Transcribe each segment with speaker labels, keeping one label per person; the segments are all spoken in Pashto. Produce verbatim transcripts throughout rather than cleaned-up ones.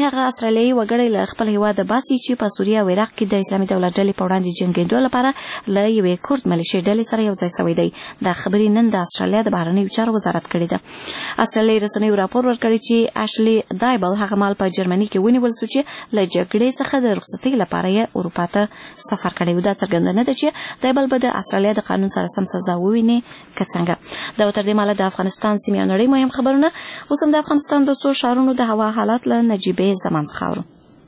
Speaker 1: هغه استرالیایي وګړي له خپل هیواد باسي چې په سوریه او عراق کې د اسلامي دولت ډلې په وړاندې جنګېدو لپاره له یوې کورد ملیشې ډلې سره یو ځای شوی دی. دا خبرې نن د استرالیا د بهرنیو چارو وزارت کړې ده. استرالیایي رسنیو راپور ورکړی چې اشلی دایبل هغه مال په جرمني کې ونیول شو چې له جګړې څخه د رخصتۍ لپاره یې اروپا ته سفر کړی و. دا څرګندونه ده چې دایبل به د استرالیا د قانون سره سم سزا وویني که څنګه. دا تر دې ماله د افغانستان سیمې او نړۍ مهم خبرونه. اوس هم د افغانستان د څو ښارونو د هوا حالات له نجیبې زمان څخه اورو.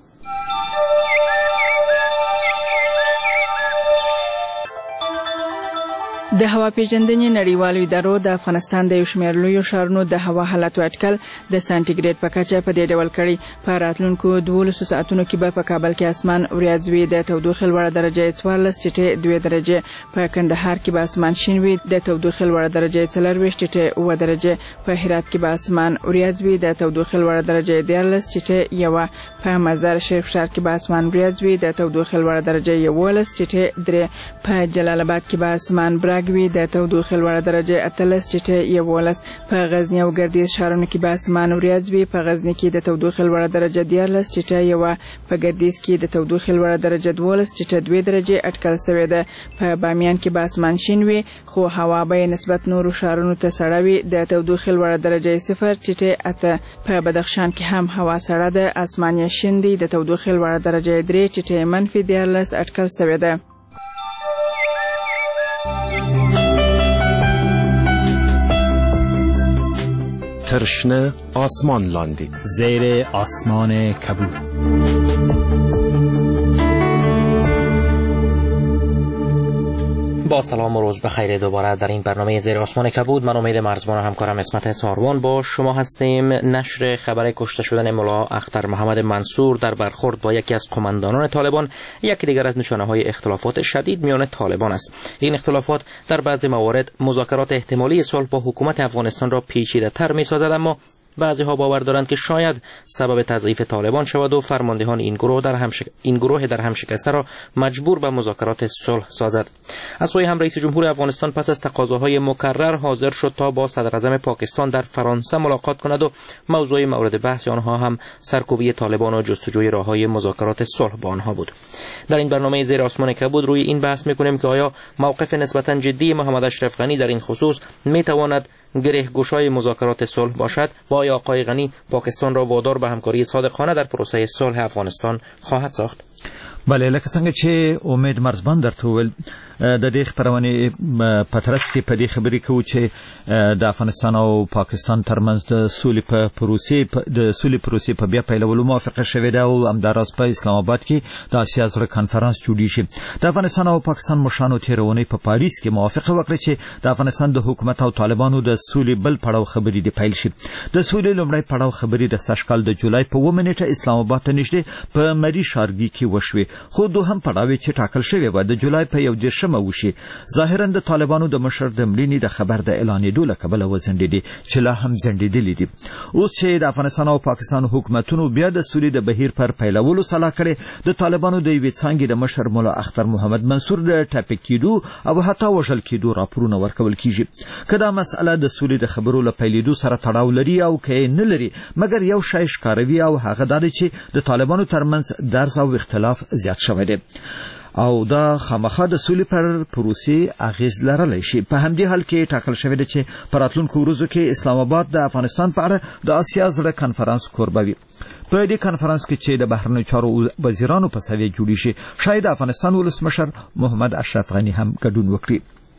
Speaker 2: د هوا پیژندنې نړیوالو ادارو د افغانستان د یو شمېر لویو ښارونو د هوا حالت اټکل د سانټیګریډ په کچه په دې ډول کړي. په راتلونکو دولسو ساعتونو کې به په کابل کې اسمان وریځ وي، د تودوخې لوړه درجه څوارلس ټیټې دوه درجې، په کندهار کې به اسمان شین وي، د تودوخې لوړه درجه څلرویشت ټیټې اوه درجې، په هرات کې به اسمان وریځ وي، د تودوخې لوړه درجه دیارلس ټیټې یوه، په مزار شریف ښار کې به اسمان وریځ وي، د تودوخې لوړه درجه یولس ټیټې درې، په جلال آباد کې به اسمان برګ وي، د تودوخې لوړه درجه اتلس ټیټې یولس، په غزنی او ګردیز ښارونو کې به اسمان وریځ وي، په غزنی کې د تودوخې لوړه درجه دیارلس ټیټې یوه، په ګردیز کې د تودوخې لوړه درجه دولس ټیټې دوه درجې اټکل شوې ده. په بامیان کې به اسمان شین وي خو هوا به نسبت نورو ښارونو ته سړه وي، د تودوخې لوړه درجه صفر ټیټې اته، په بدخشان کې هم هوا سړه ده، اسمان یې شین دی، د تودوخې لوړه درجه درې ټیټې منفي دیارلس اټکل شوې ده.
Speaker 3: ترشنه آسمان لاندی
Speaker 4: زیر آسمان کبود. با سلام و روز بخیر. دوباره در این برنامه زیر آسمان کبود من امید مرزبان و همکارم اسمت ساروان با شما هستیم. نشر خبر کشته شدن ملا اختر محمد منصور در برخورد با یکی از قماندانان طالبان یکی دیگر از نشانه‌های اختلافات شدید میان طالبان است. این اختلافات در بعضی موارد مذاکرات احتمالی صلح با حکومت افغانستان را پیچیده‌تر می‌سازد، اما بعضی‌ها باور دارند که شاید سبب تضعیف طالبان شود و فرماندهان این گروه در هم شک... این گروه در هم شکسته را مجبور به مذاکرات صلح سازد. از سوی هم رئیس جمهور افغانستان پس از تقاضاهای مکرر حاضر شد تا با صدراعظم پاکستان در فرانسه ملاقات کند و موضوع مورد بحث آنها هم سرکوبی طالبان و جستجوی راههای مذاکرات صلح با آنها بود. در این برنامه زیر آسمان کبود روی این بحث می‌کنیم که آیا موقف نسبتاً جدی محمد اشرف غنی در این خصوص می‌تواند گره‌گشای مذاکرات صلح باشد و آیا آقای غنی پاکستان را وادار به همکاری صادقانه در پروسه صلح افغانستان خواهد ساخت؟
Speaker 5: بله، لکه څنګه چې امید مرزبان درته وویل د دې خبرونې په ترڅ کې په دې خبرې کوو چې د افغانستان او پاکستان ترمنځ د سولې په پروسې د سولې پروسې په بیا پیلولو موافقه شوې ده او همداراز په اسلام آباد کې د اسیا زړه کنفرانس جوړی شي. د افغانستان او پاکستان مشرانو تیرونې په پاریس کې موافقه وکړه چې د افغانستان د حکومت او طالبانو د سولې بل پړاو خبرې د پیل شي. د سولې لومړی پړاو خبرې د سشکال د جولای په اووه نیټه اسلام آباد ته نږدې په مری شارګي کې وشوې، خو دوهم پړاو چې ټاکل شوی و د جولای په یو دیرشمه وشي. ظاهرا د طالبانو د مشر د مړینې د خبر د اعلانېدو له کبله وځنډېدې چې لا هم ځنډېدلې دي. اوس چې د افغانستان او پاکستان حکومتونو بیا د سولې د بهیر پر پیلولو سلا کړې، د طالبانو د یوې څانګې د مشر ملا اختر محمد منصور د ټاپک کېدو او حتی وژل کېدو راپورونه ورکول کیږي. که دا مسئله د سولې د خبرو له پیلېدو سره تړاو لري او که نه لري، مګر یو شی ښکاروي او هغه دا دی چې د طالبانو ترمنځ درز او اختلاف زیات شوی دی او دا خامخا د سولې پر پروسې اغیز لرلی شي. په همدې حال کې ټاکل شوی دی چې په راتلونکو ورځو کې اسلام آباد د افغانستان په اړه د اسیا زړه کنفرانس کوربه وي. په دې کنفرانس کې چې د بهرنیو چارو وزیرانو په سویه جوړی شي، شاید د افغانستان ولسمشر محمد اشرف غنی هم ګډون وکړي.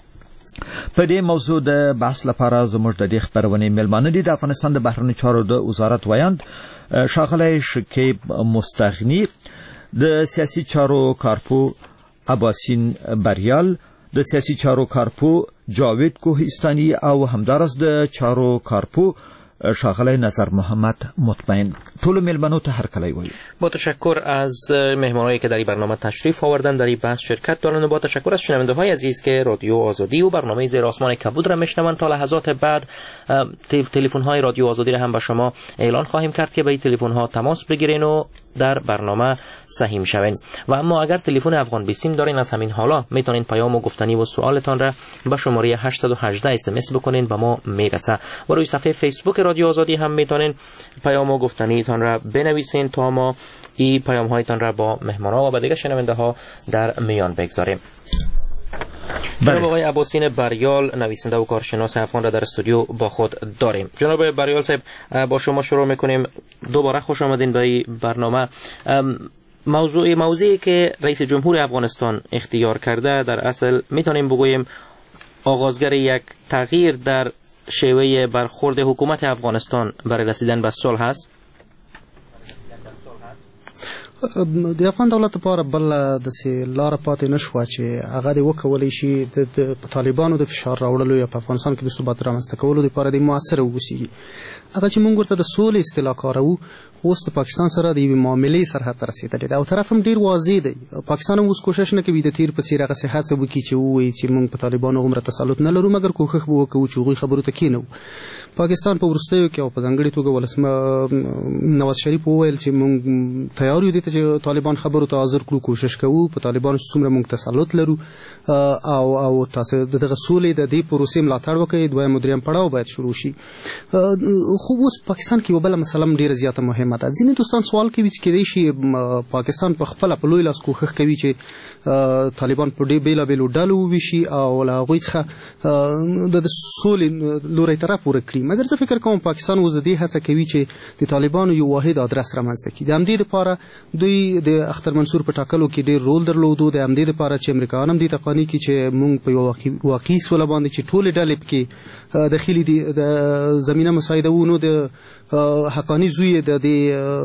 Speaker 5: په دې موضوع د بحث لپاره زموږ د دې خبرونې میلمانه دي د افغانستان د بهرنیو چارو د وزارت ویاند ښاغلی شکیب مستغنی، د سیاسي چارو کارپو عباسین بریال، د سیاسي چارو کارپو جاوید کوهستانی او همدارس د چارو کارپو شاغله نظر محمد مطمئن. طول میلمنو ته هر کلی وایي.
Speaker 4: با تشکر از مهمانانی که در این برنامه تشریف آوردن، در این بحث شرکت دارند و با تشکر از شنونده های عزیز که رادیو آزادی و برنامه زیر آسمان کبود را میشنوند. تا لحظات بعد تلفن های رادیو آزادی را هم با شما اعلان خواهیم کرد که به این تلفن ها تماس بگیرین و در برنامه سهیم شوین. و اما اگر تلفن افغان بیسیم دارین، از همین حالا میتونین پیام و گفتنی و سوالتان را به شماره هشت یک هشت اس ام اس بکنین و ما میرسه. و روی صفحه فیسبوک رادیو آزادی هم میتونین پیام و گفتنیتان را بنویسین تا ما این پیام هایتان را با مهمان‌ها و دیگر شنونده ها در میان بگذاریم. جناب آقای عباسین بریال نویسنده و کارشناس افغان را در استودیو با خود داریم. جناب بریال صاحب با شما شروع میکنیم. دوباره خوش آمدین به این برنامه. موضوع موضوعی که رئیس جمهور افغانستان اختیار کرده در اصل میتونیم بگوییم آغازگر یک تغییر در شیوه برخورد حکومت افغانستان برای رسیدن به صلح است.
Speaker 6: د افغان دولت لپاره بل داسې لاره پاتې نه شوه چې هغه دې وکولی شي د طالبانو د فشار راوړلو یا په افغانستان کې د ثبات رامنځته کولو دپاره دې مؤثره واوسیږي. هغه چې موږ ورته د سولې اصطلاح کاروو اوس د پاکستان سره د یوې معاملې سرحد ته رسېدلې ده او طرف هم ډېر واضح دی. پاکستان هم اوس کوښښ نه کوي د تیر په څېر هغسې هڅه وکړي چې ووایي چې موږ په طالبانو هغومره تسلط نه لرو، مګر کوښښ به وکړو چې هغوی خبرو ته کښېنوو. پاکستان په وروستیو کې او په ځانګړې توګه ولسمشر نواز شریف وویل چې موږ تیار یو دې ته چې طالبان خبرو ته حاضر کړو، کوښښ کوو په طالبانو چې څومره موږ تسلط لرو او او تاسو د دغه سولې د دې پروسې ملاتړ وکړئ. دویم او دریم پړاو باید شروع شي. خو اوس پاکستان کې یوه بله مسله هم ډېره زیاته مهمه ده. ځینې دوستان سوال کوي چې کیدای شي پاکستان په خپله په لوی لاس کوښښ کوي چې طالبان په ډېر بېلابېلو ډلو وویشي او له هغوی څخه د سولې لوری طرف ورکړي، مګر زه فکر کوم پاکستان اوس د دې هڅه کوي چې د طالبانو یو واحد ادرس رامنځته کړي. د همدې دپاره دوی د اختر منصور په ټاکلو کې ډېر رول درلودو. د همدې دپاره چې امریکایان هم دې ته قانع کړي چې موږ په یوه واقعي سوله باندې چې ټولې ډلې پکې دخیلي دي د زمینه مساعده وو، نو د حقاني زوی د دې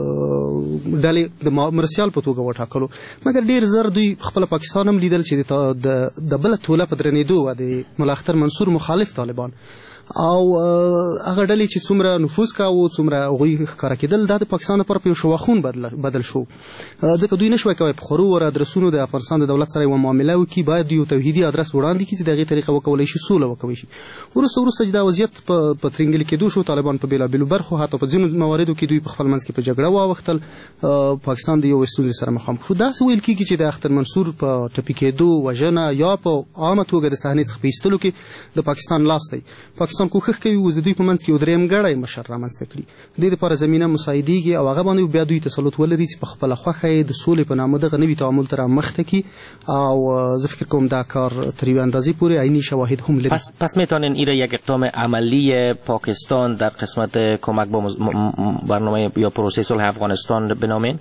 Speaker 6: ډلې د مرسیال په توګه وټاکلو. مګر ډېر زر دوی خپله پاکستان هم لیدل چې د بله توله په درنېدو وه د ملا اختر منصور مخالف طالبان او هغه ډلې چې څومره نفوذ کاوه څومره هغوی ښکاره کېدل دا د پاکستان لپاره په یو شواخون بدل شو، ځکه دوی نه شوی کولی په خورو ور ادرسونو د افغانستان د دولت سره یوه معامله وکړي. باید یو توحیدي ادرس وړاندې کړي چې د هغې طریقه وکولی شي سوله وکولی شي. وروسته وروسته چې دا وضعیت په ترینګلي کېدو شو، طالبان په بېلابېلو برخو حتی په ځینو مواردو کې دوی په خپل منځ کې په جګړه واوښتل، پاکستان د یو ستونزې سره مخامخ شو. داسې ویل کېږي چې د اختر منصور په ټپي کېدو، وژنه یا په عامه توګه د صحنې څخه په ایستلو کې د پاکستان لاس دی. پاکستان کوښښ کوي اوس د دوی په منځ کې یو درېیم ګړی مشر رامنځته کړي. د دې دپاره زمینه مساعدېږي او هغه باندې بیا دوی تسلط ولري چې په خپله خوښه یې د سولې په نامه دغه نوي تعامل ته رامخته کړي او زه فکر کوم دا کار تر یوې اندازې پورې عیني شواهد هم لري.
Speaker 4: پس, پس میتونین این را یک اقدام عملی پاکستان در قسمت کمک با برنامه یا پروسه صلح افغانستان بنامین؟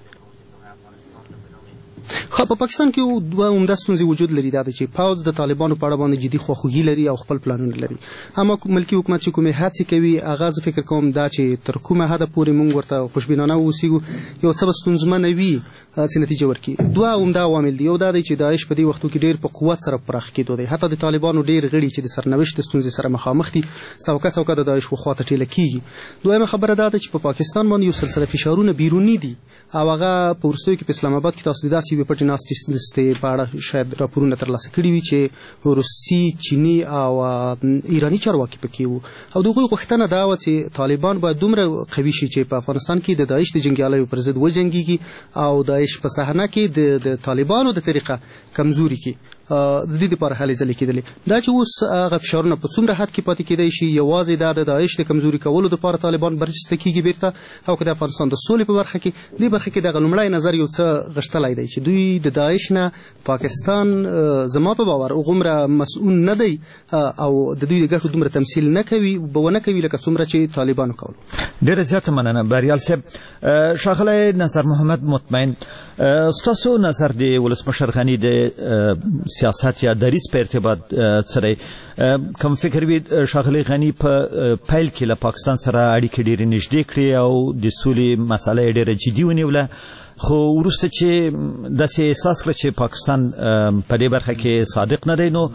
Speaker 6: خو په پاکستان کې دوه عمده ستونزې وجود لري. دا ده چې پوځ د طالبانو په اړه باندې جدي خواخوږي لري او خپل پلانونه لري. اما ملکي حکومت چې کومې هڅې کوي هغه زه فکر کوم دا چې تر کومه حده پورې موږ ورته خوشبینانه واوسیږو یو څه به ستونزمنه وي چې نتیجه ورکړي. دوه عمده عوامل دي. یو دا دی چې داعش په دې وختو کې ډېر په قوت سره پراخ کېدو دی. حتی د طالبانو ډېر غړي چې د سرنوشت د ستونزې سره مخامخ دي سوکه سوکه د داعش خواته ټېله کېږي. دویمه خبره دا ده چې په پاکستان باندې یو سلسله فشارونه بیروني دي او هغه په وروستیو کې په اسلام آباد کې تاسو د داسې یوې پټې ناستې په اړه شاید راپورونه ترلاسه کړي وي چې روسي، چیني او ایراني چارواکي پکې وو او د هغوی غوښتنه دا وه چې طالبان باید دومره قوي شي چې په افغانستان کې د داعش د جنګیالیو پر ضد وجنګېږي او داعش په صحنه کې د طالبانو د طریقه کمزوري کړي. د دې دپاره هلې ځلې کېدلې. دا چې اوس هغه فشارونه په څومره حد کې پاتې کېدی شي یوازې دا د داعش د کمزوري کولو دپاره طالبان برجسته کېږي بیرته او که د افغانستان د سولې په برخه کې دې برخه کې دغه لومړی نظر یو څه غښتلی دی چې دوی د داعش نه پاکستان زما په باور هغومره مسؤول نه دی او د دوی د ګټو دومره تمثیل نه کوي به ونه کوي لکه څومره چې طالبانو کولو.
Speaker 5: ډېره زیاته مننه بریال صاحب. ښاغلی نصر محمد مطمئن، ستاسو نظر د ولسمشر غني د سیاست یا دریځ په ارتباط څه دی؟ کوم فکر وي ښاغلی غني په پیل کې له پاکستان سره اړیکې ډېرې نږدې کړې او د سولې مسله یې ډېره جدي ونیوله، خو وروسته چې داسې احساس کړه چې پاکستان په دې برخه کې صادق نه دی نو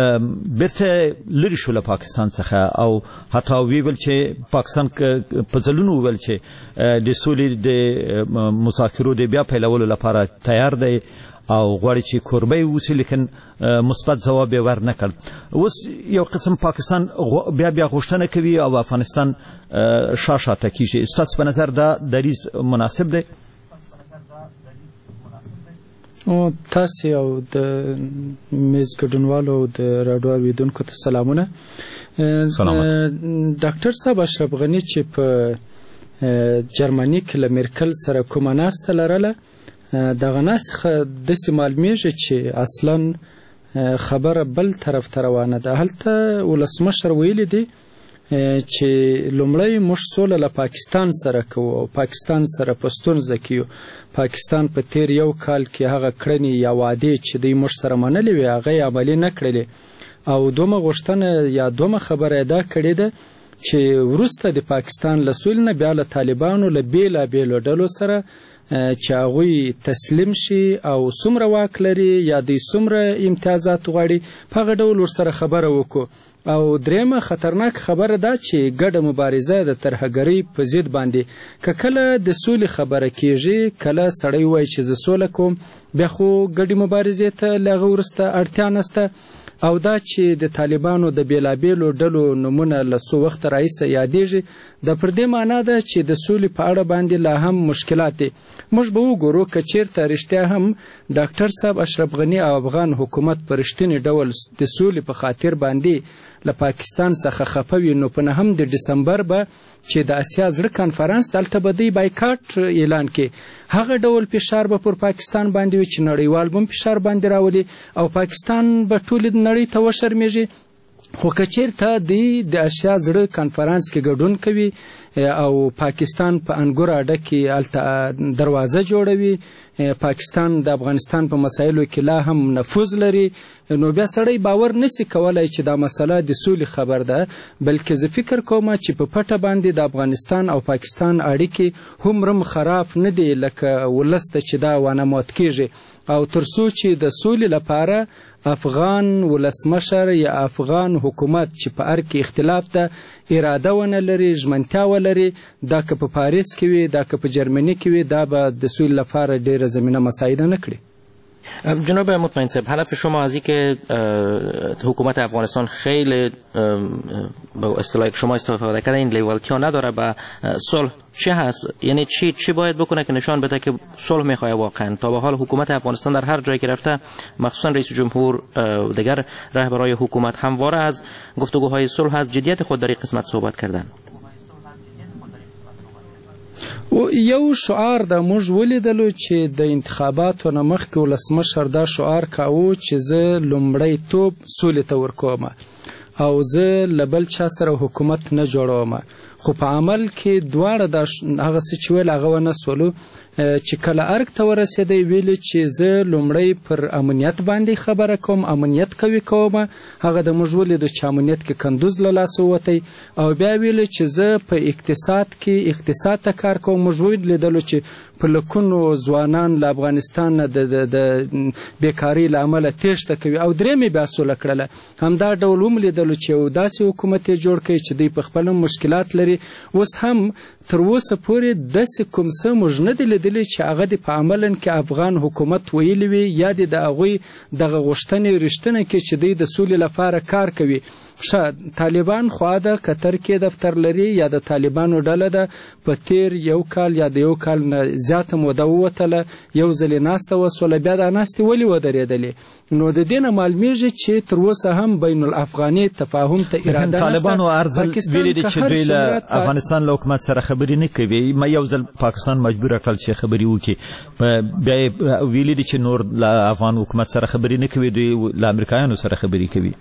Speaker 5: بیرته لرې شو له پاکستان څخه او حتی ویل چې پاکستان په ځلونو وویل چې د سولې د مذاکرو د بیا پیلولو لپاره تیار دی او غواړي چې کوربه یې اوسي، لیکن مثبت ځواب یې ورنه کړ. اوس یو قسم پاکستان بیا بیا غوښتنه کوي او افغانستان شا شاته کېږي. ستاسو په نظر دا دریځ مناسب دی؟
Speaker 7: تاسې او د میز ګډونوالو او د راډیو اوریدونکو ته سلامونه.
Speaker 5: سلامت.
Speaker 7: ډاکټر صاحب اشرف غنی چې په جرمني کې له میرکل سره کومه ناسته لرله دغه ناسته داسې معلومیږي چې اصلا خبره بل طرف ته روانه ده. هلته ولسمشر ویلی دی چې لومړی موږ سوله له پاکستان سره کوو او پاکستان سره په ستونزه کې یو. پاکستان په تیر یو کال کې هغه کړنې یا وعدې چې دوی موږ سره منلې وي هغه یې عملي نه کړلې. او دومه غوښتنه یا دومه خبره دا کړې ده چې وروسته د پاکستان له سولې نه بیا له طالبانو له بېلابېلو ډلو سره چې هغوی تسلیم شي او څومره واک لري یا دوی څومره امتیازات غواړي په هغه ډول ورسره خبره وکړو. او درېیمه خطرناک خبره ده چې ګډه مبارزه د ترهګرۍ په ضد باندې که کله د سولې خبره کیږي کله سړی وایي چې زه سوله کوم بیا خو ګډې مبارزې ته له هغه وروسته اړتیا نشته. او دا چې د طالبانو د بیلابیلو ډلو نومونه له څو وخته راهیسه یادېږي د پر دې معنا ده چې د سولې په اړه باندې لا هم مشکلات دي. موږ به وګورو که چیرته رښتیا هم ډاکټر صاحب اشرف غني او افغان حکومت په رښتینې ډول د سولې په خاطر باندې له پاکستان څخه خفه وي نو په نهم د ډسمبر به چې د اسیا زړه کانفرنس دلته به دوی بایکاټ اعلان کړي. هغه ډول فشار به پر پاکستان باندې وي چې نړیوال به فشار باندې راولي او پاکستان به ټولې نړۍ ته وشرمېږي. خو که چیرته دوی د اسیا زړه کانفرنس کې ګډون کوي او پاکستان په انګور اډه کې هلته دروازه جوړوي، پاکستان د افغانستان په مسایلو کې لا هم نفوذ لري، نو بیا سړی باور نسی کولای چې دا مسله د سولې خبر ده. بلکې زه فکر کوم چې په پټه باندې د افغانستان او پاکستان اړیکې هومره خراب نه دي لکه ولس ته چې دا وانمود کیږي. او تر څو چې د سولې لپاره افغان ولسمشر یا افغان حکومت چې په هر کې اختلاف ده اراده ونه لري، ژمنتیا ولري، دا که په پاریس کې وي دا که په جرمني کې وي دا به د سولې لپاره ډیره زمینه مساعده نه کړي.
Speaker 4: جناب مطمئن صاحب، حلف شما از اینکه حکومت افغانستان خیلی با اصطلاح شما استفاده کرده این لیوالتیا نداره به صلح چه هست؟ یعنی چی چی باید بکنه که نشان بده که صلح میخواد واقعا؟ تا به حال حکومت افغانستان در هر جایی که رفته مخصوصا رئیس جمهور و دیگر رهبرای حکومت همواره از گفتگوهای صلح از جدیت خود در این قسمت صحبت کردن.
Speaker 7: یو شعار د موږ ولیدلو چې د انتخاباتو نه مخکې ولسمشر دا شعار کاوه چې زه لومړی توب سولې ته ورکوم او زه له بل چا سره حکومت نه جوړوم. خو په عمل کې دواړه دا هغه څه چې ویل هغه ونه سولو. چې کله ارګ ته ورسېدی ویلي چې زه لومړی پر امنیت باندې خبره کوم، امنیت قوي کوم. هغه د موږ ولیدو چې امنیت کې کندوز له لاسه ووتی او بیا ویلي چې زه په اقتصاد کې اقتصاد ته کار کوم. موږ ولیدلو چې په لکونو ځوانان له افغانستان نه د بیکارۍ له امله تېښته کوي او درېیمې بیا سوله کړله. همدا ډول هم لیدلو چې یو داسې حکومت یې جوړ کړي چې دوی په خپله مشکلات لري. اوس هم تر اوسه پورې داسې کوم څه موږ نه دي لیدلي چې هغه د په عملا کې افغان حکومت ویلي وي یا د هغوی دغه غوښتنې رښتینه کې چې دوی د سولې لپاره کار کوي. ښه طالبان خوا ده قطر کې دفتر لري یا د طالبانو ډله ده په تیر یو کال یا د یو کال نه زیاته موده ووتله، یو ځلې ناسته وسوله، بیا دا ناستې ولې ودرېدلې؟ نو د دې نه معلومیږي چې تر اوسه هم بین الافغاني تفاهم ته اراده نشته.
Speaker 5: طالبانو ارزل ویلي دي چې دوی له افغانستان له حکومت سره خبرې نه کوي. ما یو ځل پاکستان مجبوره کړل چې خبرې وکړي، بیا یې ویلي دي چې نور له افغان حکومت سره خبرې نه کوي، دوی له امریکایانو سره خبرې کوي.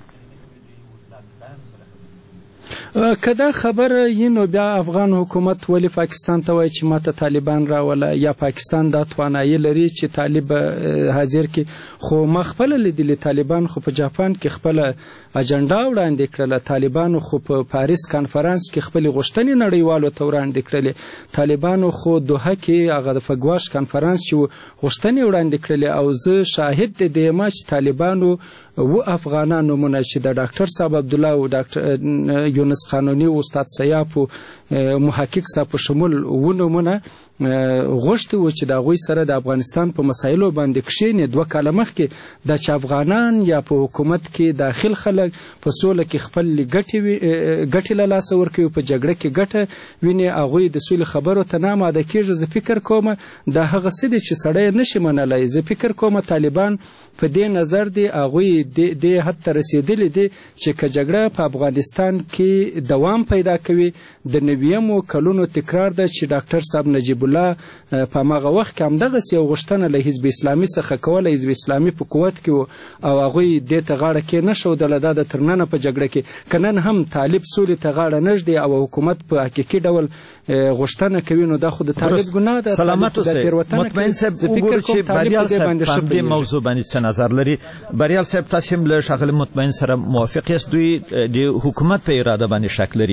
Speaker 7: که دا خبره یي نو بیا افغان حکومت ولی پاکستان ته وایي چې ماته طالبان راوله یا پاکستان دا توانایي لري چې طالب حاضر کړي. خو ما خپله لیدلي طالبان خو په جاپان کې خپله اجنډا وړاندې کړله، طالبانو خو په پاریس کانفرنس کې خپلې غوښتنې نړیوالو ته وړاندې کړلې، طالبانو خو دوحه کې هغه د فګواش کانفرنس چې غوښتنې وړاندې کړلې. او زه شاهد د دې یم چې طالبانو و افغانان نومونه چې د ډاکټر صاحب عبدالله او ډاکټر یونس قانوني او استاد سیاف او محقق صاحب په شمول و نومونه غوښتي و چې د هغوی سره د افغانستان په مسایلو باندې کښېني. دوه کاله مخکې دا چې افغانان یا په حکومت کې داخل خلک په سوله کې خپل ګټې له لاسه ورکوي، په جګړه کې ګټه ویني، هغوی د سولې خبرو ته نه آماده کېږي. زه فکر کوم دا هغه څه دی چې سړی نشي منلی. زه فکر کوم طالبان په دې نظر دی هغوی دې حد ته رسېدلي دي چې که جګړه په افغانستان کې دوام پیدا کوي، د نویمو کلونو تکرار ده چې ډاکټر صاحب نجیب الله په هماغه وخت کې همدغسې یو غوښتنه له حزب اسلامي څخه کوله. حزب اسلامي په قوت کې و او هغوی دې ته غاړه کېنښودله. دا د تر ننه په جګړه کې که نن هم طالب سولې ته غاړه نه ږدي او حکومت په حقیقي ډول غوښتنه کوي، نو دا خو د طالب ګناه ده.
Speaker 5: سلامت اوسئ. مطمئن صاحب وګورو چې بریال صاحب په دې موضوع باندې څه نظر لري. بریال صاحب تاسو هم له ښاغلي مطمئن سره موافق یاست؟ دوی د حکومت په اراده باندې شک لري.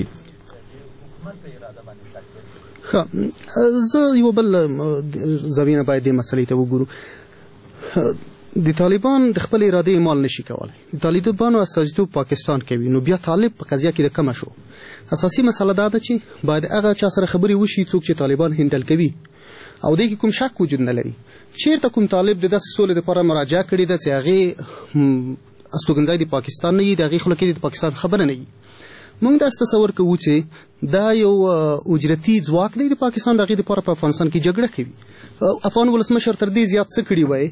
Speaker 6: ښه، زه یو بل زاویه باید دې مسلې ته وګورو. د طالبان د خپل اراده اعمال نشي کولای. د طالبانو استازیتوب پاکستان کوي، نو بیا طالب په قضیه کې د کمه شو. اساسي مسله دا ده چې باید هغه چا سره خبرې وشي څوک چې طالبان هندل کوي او دې کې کوم شک وجود نه لري. چیرته کوم طالب د داسې سولې لپاره مراجعه کړې ده چې هغې استوګنځای د پاکستان نه وي، د هغې خوله کې د پاکستان خبره نه وي. موږ داسې تصور کوو چې دا یو اجرتي ځواک دی د پاکستان، د هغې دپاره په افغانستان کې جګړه کوي. افغان ولسمشر تر دې زیات څه کړي وای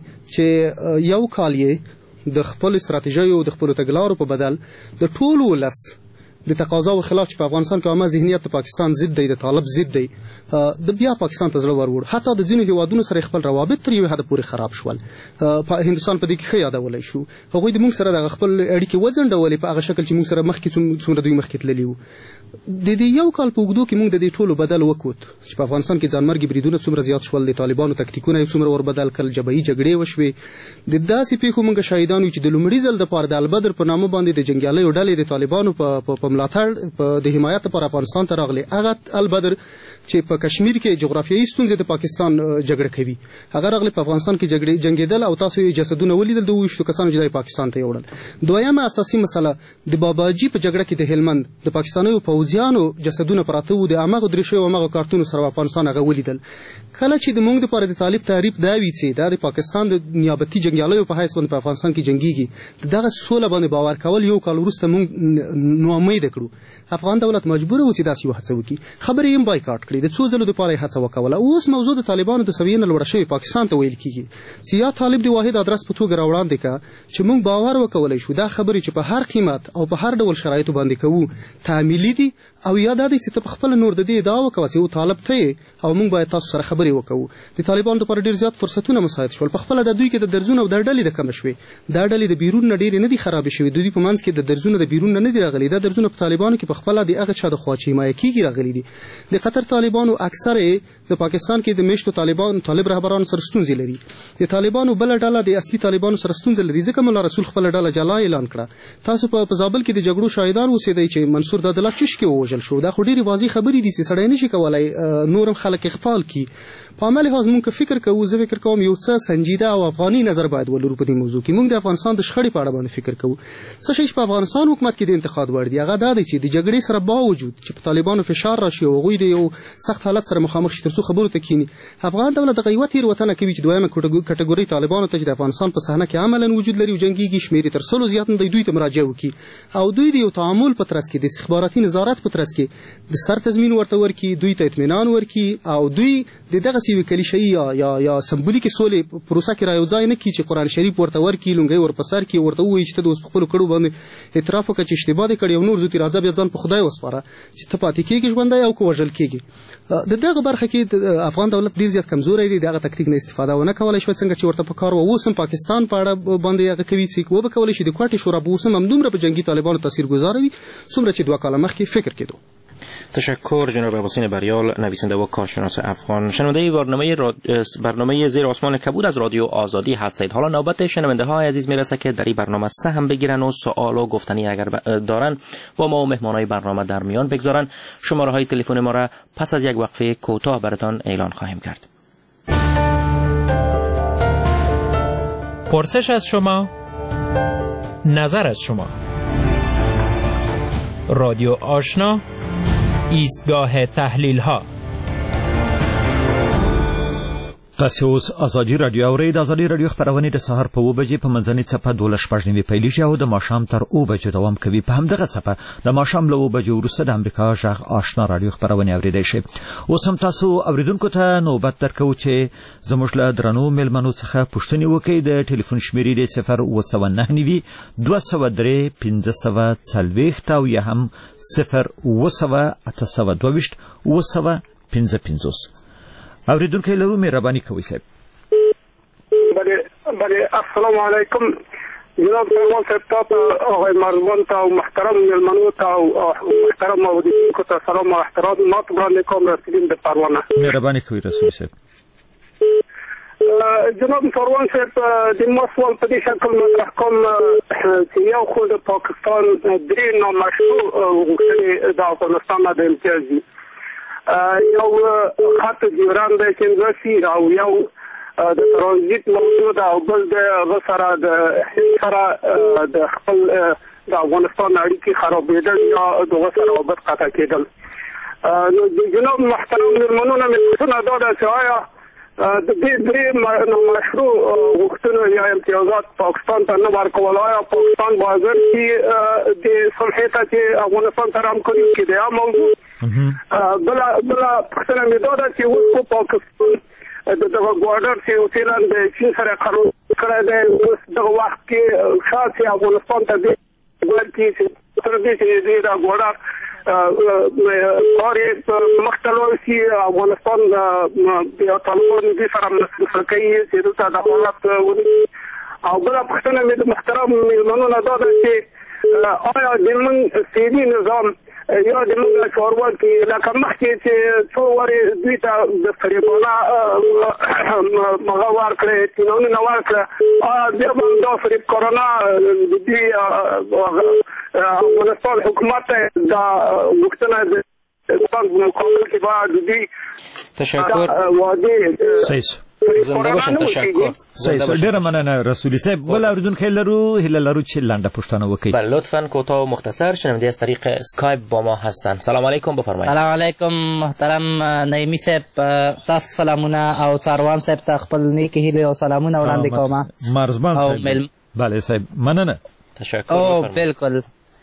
Speaker 6: چې یو کال یې د خپلو استراتیژیو د خپلو تګلارو په بدل د ټولو ولس د تقاضاو خلاف چې په افغانستان کې عامه ذهنیت د پاکستان ضد دی، د طالب ضد دی، د بیا پاکستان ته زړه ور وړ. حتی د ځینو هیوادونو سره خپل روابط تر یوې حده پورې خراب شول. هندوستان په دې کې ښه یادولی شو. هغوی د موږ سره دغه خپل اړیکې وځنډولې په هغه شکل چې موږ سره مخکې څومره دوی مخکې تللي وو. د دې یو کال په اوږدو کې موږ د دې ټولو بدل وکوت چې په افغانستان کې ځانمرګي بریدونه څومره زیات شول، د طالبانو تکتیکونه یې څومره ور بدل کړل، جبهي جګړې وشوې. د داسې پیښو موږ شاهدان یو چې د لومړي ځل دپاره د البدر په نامه باندې د جنګیالیو ډلې د طالبانو په ملاتړ د حمایت لپاره افغانستان ته راغلې. هغه البدر چې په کشمیر کې جغرافیایي ستونزې د پاکستان جګړه کوي، هغه راغلې په افغانستان کې جګړې جنګېدل او تاسو یې جسدونه ولیدل د اوویشتو کسانو چې دا پاکستان ته یوړل. دویمه اساسي مسله د باباجي په جګړه کې د هلمند د پاکستانیو پوځیانو جسدونه پراته وو، د هماغو دریشیو او هماغو کارتونو سره افغانستان هغه ولیدل. کله چې د موږ دپاره د طالب تعریف دا وي چې دا د پاکستان د نیابتي جنګیالیو په حیث باندې په افغانستان کې جنګېږي، د دغه سوله باندې باور کول یو کال وروسته موږ ناامیده کړو. افغان دولت مجبوره و چې داسې یو هڅه وکړي. خبرې یې هم بایکاټ کړې، د څو ځلو دپاره یې هڅه وکوله. اوس موضوع د طالبانو د سویې نه لوړه شوې پاکستان ته ویل کېږي چې یا طالب د واحد ادرس په توګه راوړاندې کړه چې موږ باور وکولی شو دا خبرې چې په هر قیمت او په هر ډول شرایطو باندې کوو تعمیلي دي، او یا دا دی چې ته په خپله نور د دې ادعا وکوه چې یو طالب ته یې او موږ باید تاسو سره خبرې وکوو. د طالبانو دپاره ډېر زیات فرصتونه مساعد شول. په خپله د دوی کې د درزونه او د ډلې د کمه شوې. دا ډلې د بیرون نه ډېرې نه دي خرابې شوې. د دوی په منځ کې د درزونه د بیرون نه نه دي راغلي. دا درزونه په طالبانو کې په خپله د هغه چا د خوا چې حمایه کېږي راغلي دي. د قطر طالبانو اکثر د پاکستان کې د میشتو طالبان طالب رهبرانو سره ستونزې لري. د طالبانو بله ډله د اصلي طالبانو سره ستونزه لري، ځکه مولا رسول خپله ډله جلا اعلان کړه. تاسو په زابل کې د جګړو شاهدان اوسېدئ چې منصور دادله چشکې ووژل شو. دا خو ډېرې واضح خبرې دي چې سړی نشي کولی نور هم خلک اغفال کړي. په عمل لحاظ موږ که فکر کوو، زه فکر کوم یو څه سنجیده او افغاني نظر باید ولرو په دې موضوع کې. موږ د افغانستان د شخړې په اړه باندې فکر کوو. څه شی چې په افغانستان حکومت کې د انتقاد وړ دي هغه دا دی چې د جګړې سره باوجود چې په طالبانو فشار راشي او هغوی د یو سخت حالت سره مخامخ شي تر څو خبرو ته کښیني، افغان دولت دغه یوه تېروتنه کوي چې دویمه کټګورۍ طالبانو ته چې د افغانستان په صحنه کې عملا وجود لري او جنګېږي، شمېر یې تر سلو زیات نه دی، دوی ته مراجعه وکړي او دوی د یو تعامل په ترڅ کې د استخباراتي نظارت په ترڅ کې د سر تضمین ورته ورکړي، دوی ته اطمینان ورکړي او دوی د دغسې یوې کلیشهیي یا یا یا سمبولیکې سولې پروسه کې را یو ځای نه کړي چې قرآن شریف ورته ورکړي، لونګۍ ور په سر کړي، ورته ووایي چې ته د اوس په خپلو کړو باندې اعتراف وکړه چې اشتباه دې کړې او نور زوتې راځه بیا ځان په خدای وسپاره چې ته پاتې کېږي ژوندی او که وژل کېږي. د دغه برخه کې افغان دولت ډېر زیات کمزوری دی، د هغه تکتیک نه استفاده ونه کولی شوه څنګه چې ورته په کار وه. اوس هم پاکستان په اړه باندې هغه کوي چې وبه کولی شي د کوټې شورا به اوس هم همدومره په جنګي طالبانو تاثیرګذاره وي څومره چې دوه کاله مخکې فکر کېدو.
Speaker 4: تشکر جناب حسین بریال، نویسنده و کارشناس افغان. شنونده برنامه راد... برنامه زیر آسمان کبود از رادیو آزادی هستید. حالا نوبت شنونده های عزیز میرسه که در این برنامه سهم بگیرن و سوال و گفتنی اگر دارن با ما و مهمانای برنامه در میان بگذارن. شماره های تلفن ما را پس از یک وقفه کوتاه براتان اعلان خواهیم کرد.
Speaker 8: پرسش از شما، نظر از شما. رادیو آشنا، ایستگاه تحلیل ها.
Speaker 5: تاسو اوس ازادي رادیو اورئ. د ازادي رادیو خبرونه د سهار په اوه بجې په منځنۍ څپه دولس شپږ نیمې پیلیږي او د ماښام تر اوه بجې دوام کوي. په همدغه څپه د ماښام له اوه بجې وروسته د امریکا غږ آشنا رادیو خبرونه اوریدئ شئ. اوس هم تاسو اوریدونکو ته نوبت درکوو چې زموږ له درنو میلمنو څخه پوښتنې وکړئ. د ټلیفون شمیرې د صفر اوه سوه نهه نوي دوه سوه درې پنځه سوه څلوېښت او یا هم صفر اوه سوه اته سوه دوه ویشت اوه سوه پنځه پنځوس. اوریدونکي لرو مهرباني کوئ صاحب.
Speaker 9: بله بله السلام علیکم جناب سلمان صاحب ته آقای مرزبان ته او محترم میلمنو ته او محترم اوریدونکو ته سلام و احترامات وړاندې کوم. رسیدین د پروانه. مهرباني کوئ رسول صاحب. جناب سروان صاحب د ما سوال په دې شکل مطرح کوم چې یو خو د پاکستان درې نامشروع غوښتنې د افغانستان نه د امتیاز دي. یو خط جیران دی چې رسی او یو د ترانزیت موضوع ده او بل د هغه سره د هند سره د خپل د افغانستان اړیکې خرابېدل یا د هغه سره وابط قطع کېدل. نو د جناب محترم میلمنو نه مې پوښتنه دا ده چې آیا د دې درې نامشروع غوښتنو یا امتیازات پاکستان ته نه ورکول آیا پاکستان باید چې د صلحې ته چې افغانستان سره همکاري وکړي دا موضوع. بله بله پوښتنه مې دا ده چې اوس خو پاکستان د دغه بارډر چې فعلا د چین سره قانون کړی دی اوس دغه وخت کې شاید چې افغانستان ته دې ویل کړي چې تر دې چې دې دا بارډر کارې مخته لاړ شي افغانستان د طالبانو دې سره مرسته کوي چې دلته د حالت ونیسي. او بله پوښتنه مې د محترم میلمنو نه دا ده چې آیا د موږ سیاسي نظام یا د موږ چارواکي لکه مخکې چې څو وارې دوی ته د فریبانه مغه ورکړې چینونه ورکړه آیا بیا به دا فریبکارانه د دوی افغانستان حکومت ته دا غوښتنه د افغانستان په مقابل کې باید د دوی
Speaker 4: تشکر
Speaker 9: وعدې
Speaker 4: زنده باشین. تشکر.
Speaker 5: ډیره مننه رسولی صاحب. بل اوریدونکي لرو هیله لرو چې لنډه پوښتنه وکړي.
Speaker 4: بله لطفا کوتاه و مختصر. شنونده از طریق اسکایپ با ما هستند. سلام علیکم بفرمایید.
Speaker 10: سلام علیکم محترم نعیمی صاحب تاسو سلامونه او سروان صاحب ته خپل نیک هیله او سلامونه وړاندې کوم.
Speaker 5: مرزبان صاحب. بله صاحب مننه.
Speaker 10: تشکر. او بالکل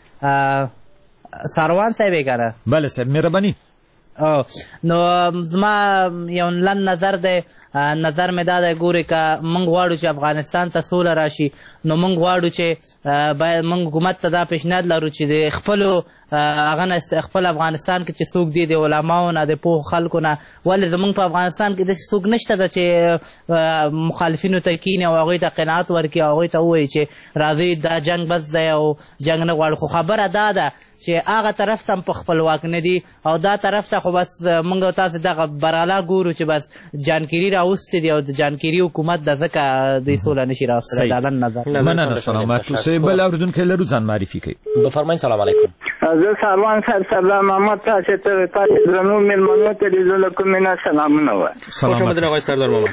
Speaker 10: سروان صاحب کنه.
Speaker 5: بله صاحب مهرباني.
Speaker 10: او نو زما یو لن نظر دی نظر مې دا دی ګورې که موږ غواړو چې افغانستان ته سوله راشي نو موږ غواړو چې باید موږ حکومت ته دا پیشنهاد لرو چې د خپلو هغه نه خپل افغانستان کې چې څوک دي د علماو نه د پوهو خلکو نه ولې زموږ په افغانستان کې داسې څوک نشته ده چې مخالفینو ته کیني او هغوی ته قناعت ورکړي او هغوی ته ووایي چې راځئ دا جنګ بس دی او جنګ نه غواړو. خو خبره دا ده چې هغه طرف ته هم په خپلواک نه دي او دا طرف ته خو بس موږ او تاسو دغه براله ګورو چې بس جانکیري راوستې دي او د جانکیري حکومت د ځکه دوی سوله نشي راوستلی. دا لن نظر.
Speaker 5: مننه سلامت اوسئ. بل اورېدونکی لرو ځان معرفي کوي.
Speaker 4: بفرمایئ. سلام علیکم.
Speaker 11: زه سروان صاحب سردار محمد تاسو ته تاسو درنو میلمنو ته د زړه کومې نه سلامونه وایم.
Speaker 4: خوش آمدید آقای سردار محمد.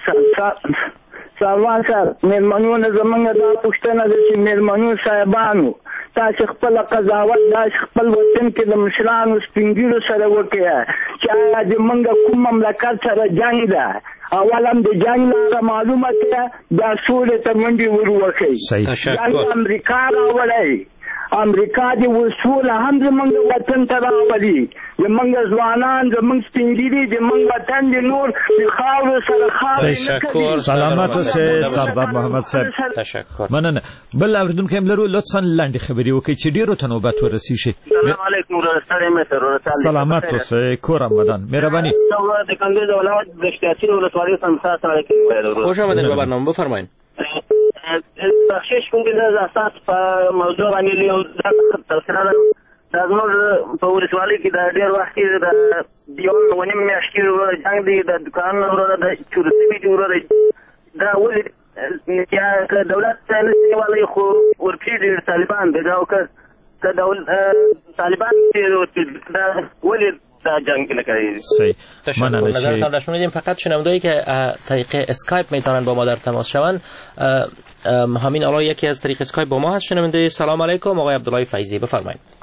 Speaker 11: سروان صاحب میلمنو نه زموږ دا پوښتنه ده چې میلمنو صاحبانو تاسو خپل قضاوت داس خپل وطن کې د مشرانو سپینګیرو سره وکړه چې آیا د موږ کوم مملکت سره جنگ ده اولم د جنگ لاره معلومه ده دا سولې ته منډې ور وکړي. جنگ امریکا راوړی امریکا د وصول هم زمونږ وطن ته راولي زمونږ ځوانان زمونږ سپینګیري زمونږ وطن د نور د خاورو سره خاورې نه کوي.
Speaker 5: سلامت اوسئ سردار محمد صاحب.
Speaker 4: تشکر.
Speaker 5: مننه. بل اورېدونکی هم لرو لطفا لنډې خبرې وکړئ چې ډېرو ته نوبت ورسیږي.
Speaker 11: سلام علیکم ورسره مې سره
Speaker 5: سلامت اوسئ کور آمدان. مهرباني.
Speaker 11: د کندز ولایت د شتاتی ولسوالۍ څخه سره کې
Speaker 4: خوش آمدید به برنامه بفرمایید.
Speaker 11: بخشش کوم د اساس په موضوع باندې یو تفصیلا د زموږ په ولسوالۍ کې د ډېر وخت کې د یو ونیم میاشتې جنګ دی د دکانونو ورته د چورتي جوړه دا ولې چې دولت نه نیولای خو ورپسې د طالبان دغه او که دولت طالبان دا ولې دا جنگ نکردید.
Speaker 5: صحیح.
Speaker 4: تشکر. نظرتان را شنیدیم. فقط شنوندهایی که طریق اسکایپ میتونن با ما در تماس شوند. همین الان یکی از طریق اسکایپ با ما هست. شنونده سلام علیکم آقای عبدالله فیضی بفرمایید.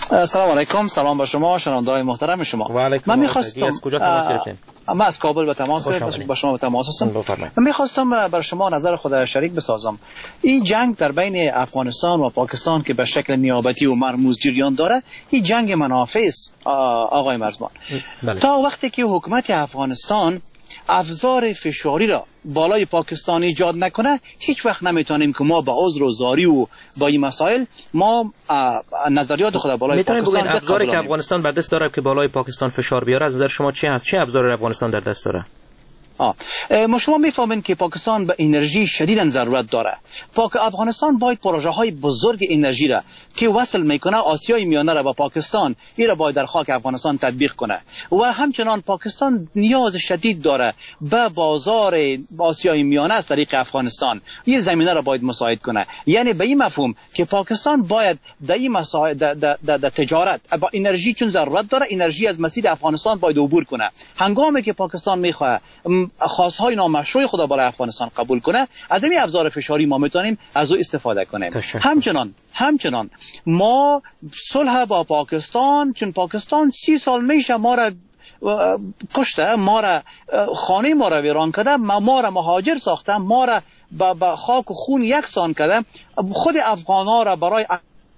Speaker 12: سلام علیکم، سلام به شما شنونده‌های محترم شما. من می‌خواستم
Speaker 4: از کجا تماس گرفتین؟
Speaker 12: من از کابل به تماس با شما به تماس هستم. من می‌خواستم بر شما نظر خود را شریک بسازم. این جنگ در بین افغانستان و پاکستان که به شکل نیابتی و مرموز جریان داره، این جنگ منافع است آقای مرزبان. تا وقتی که حکومت افغانستان افزار فشاری را بالای پاکستان ایجاد نکنه، هیچ وقت نمیتونیم که ما با عذر و زاری و با این مسائل ما نظریات خود بالای پاکستان
Speaker 4: بگوین افزاری که افغانستان بر دست داره که بالای پاکستان فشار بیاره، از نظر شما چی هست؟ چه افزاری افغانستان در دست داره؟
Speaker 12: آه. ما شما میفهمین که پاکستان به انرژی شدیداً ضرورت داره. پاک افغانستان باید پروژه های بزرگ انرژی را که وصل میکنه آسیای میانه را با پاکستان، این را باید در خاک افغانستان تطبیق کنه و همچنان پاکستان نیاز شدید داره به بازار آسیای میانه از طریق افغانستان. این زمینه را باید مساعد کنه. یعنی به این مفهوم که پاکستان باید در این مسائل در تجارت با انرژی چون ضرورت داره، انرژی از مسیر افغانستان باید عبور کنه. هنگامی که پاکستان میخواد خواستهای نامشروع خدا برای افغانستان قبول کنه، از این ابزار فشاری ما میتونیم از او استفاده کنیم. همچنان همچنان ما صلح با پاکستان، چون پاکستان سی سال میشه ما را کشته، ما را خانه ما را ویران کرده، ما را مهاجر ساخته، ما را با خاک و خون یکسان کرده، خود افغانا را برای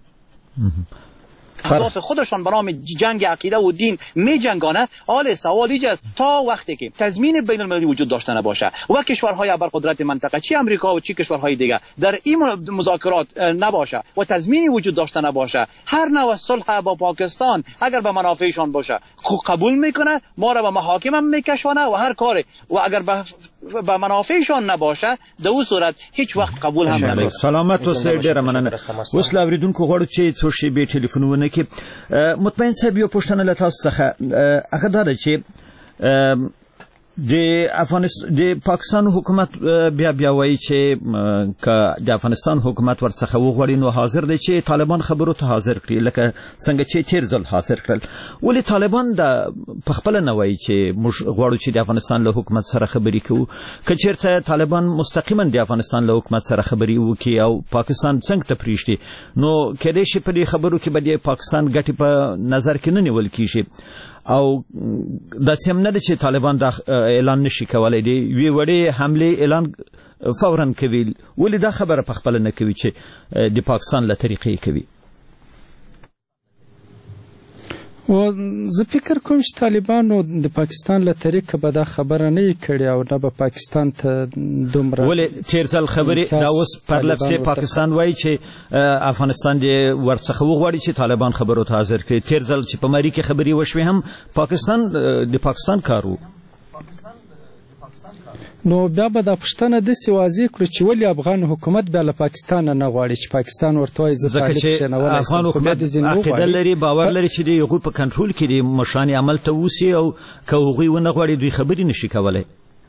Speaker 12: اهداف خودشان به نام جنگ عقیده و دین می جنگانه. حال سوال ایجاست تا وقتی که تضمین بین المللی وجود داشته نباشه و کشورهای ابرقدرت منطقه چی امریکا و چی کشورهای دیگه در این مذاکرات نباشه و تضمینی وجود داشته نباشه، هر نوع صلح با پاکستان اگر به منافعشان باشه قبول میکنه، ما را به محاکم میکشونه و هر کاری، و اگر به به منافعشان نباشه در اون صورت هیڅ وخت قبول هم نکړي.
Speaker 5: سلامت اوسئ، ډیره مننه. اوس لا اوریدونکو غواړو چې څو شیبې ټلیفونونه کې مطمئن صاحب یو پوښتنه له تاسو څخه هغه دا ده چې د افغانستان د پاکستان حکومت بیا بیا وایي چې که د افغانستان حکومت ورڅخه وغواړي نو حاضر دی چې طالبان خبرو ته حاضر کړي، لکه څنګه چې تیر ځل حاضر کړل. ولې طالبان د پخپله نه وایي چې موږ غواړو چې د افغانستان له حکومت سره خبرې کوو؟ که چېرته طالبان مستقیما د افغانستان له حکومت سره خبرې وکړي او پاکستان څنګه ته پرېږدي، نو کېدای شي په دې خبرو کې به د پاکستان ګټې په نظر کې نه نیول کېږي. او داسې هم نه ده چې طالبان دا اعلان نشي کولی، د یوې وړې حملې اعلان فورا کوي. ولې دا خبره پخپله نه کوي چې د پاکستان له طریقې کوي؟
Speaker 7: و زه فکر کوم چې طالبانو د پاکستان له طریقه به دا خبره نه کړې او نه به پاکستان ته دومره.
Speaker 5: ولې تیر ځل خبرې دا اوس پرلپسې پاکستان وایي چې افغانستان دې ورڅخه وغواړي چې طالبان خبرو ته حاضر کړي. تیر ځل چې په مری کې خبرې وشوې هم پاکستان د پاکستان کار و.
Speaker 7: نو بیا به دا پوښتنه داسې واضح کړو چې ولې افغان حکومت بیا له پاکستان نه غواړي چې پاکستان ورته وایي زه طالب کښېنولی
Speaker 5: افغان حکومت عقیده لري، باور لري چې د هغوی په کنټرول کې د مشران عمل ته اوسي او که هغوی ونه غواړي دوی خبرې نشي کولی.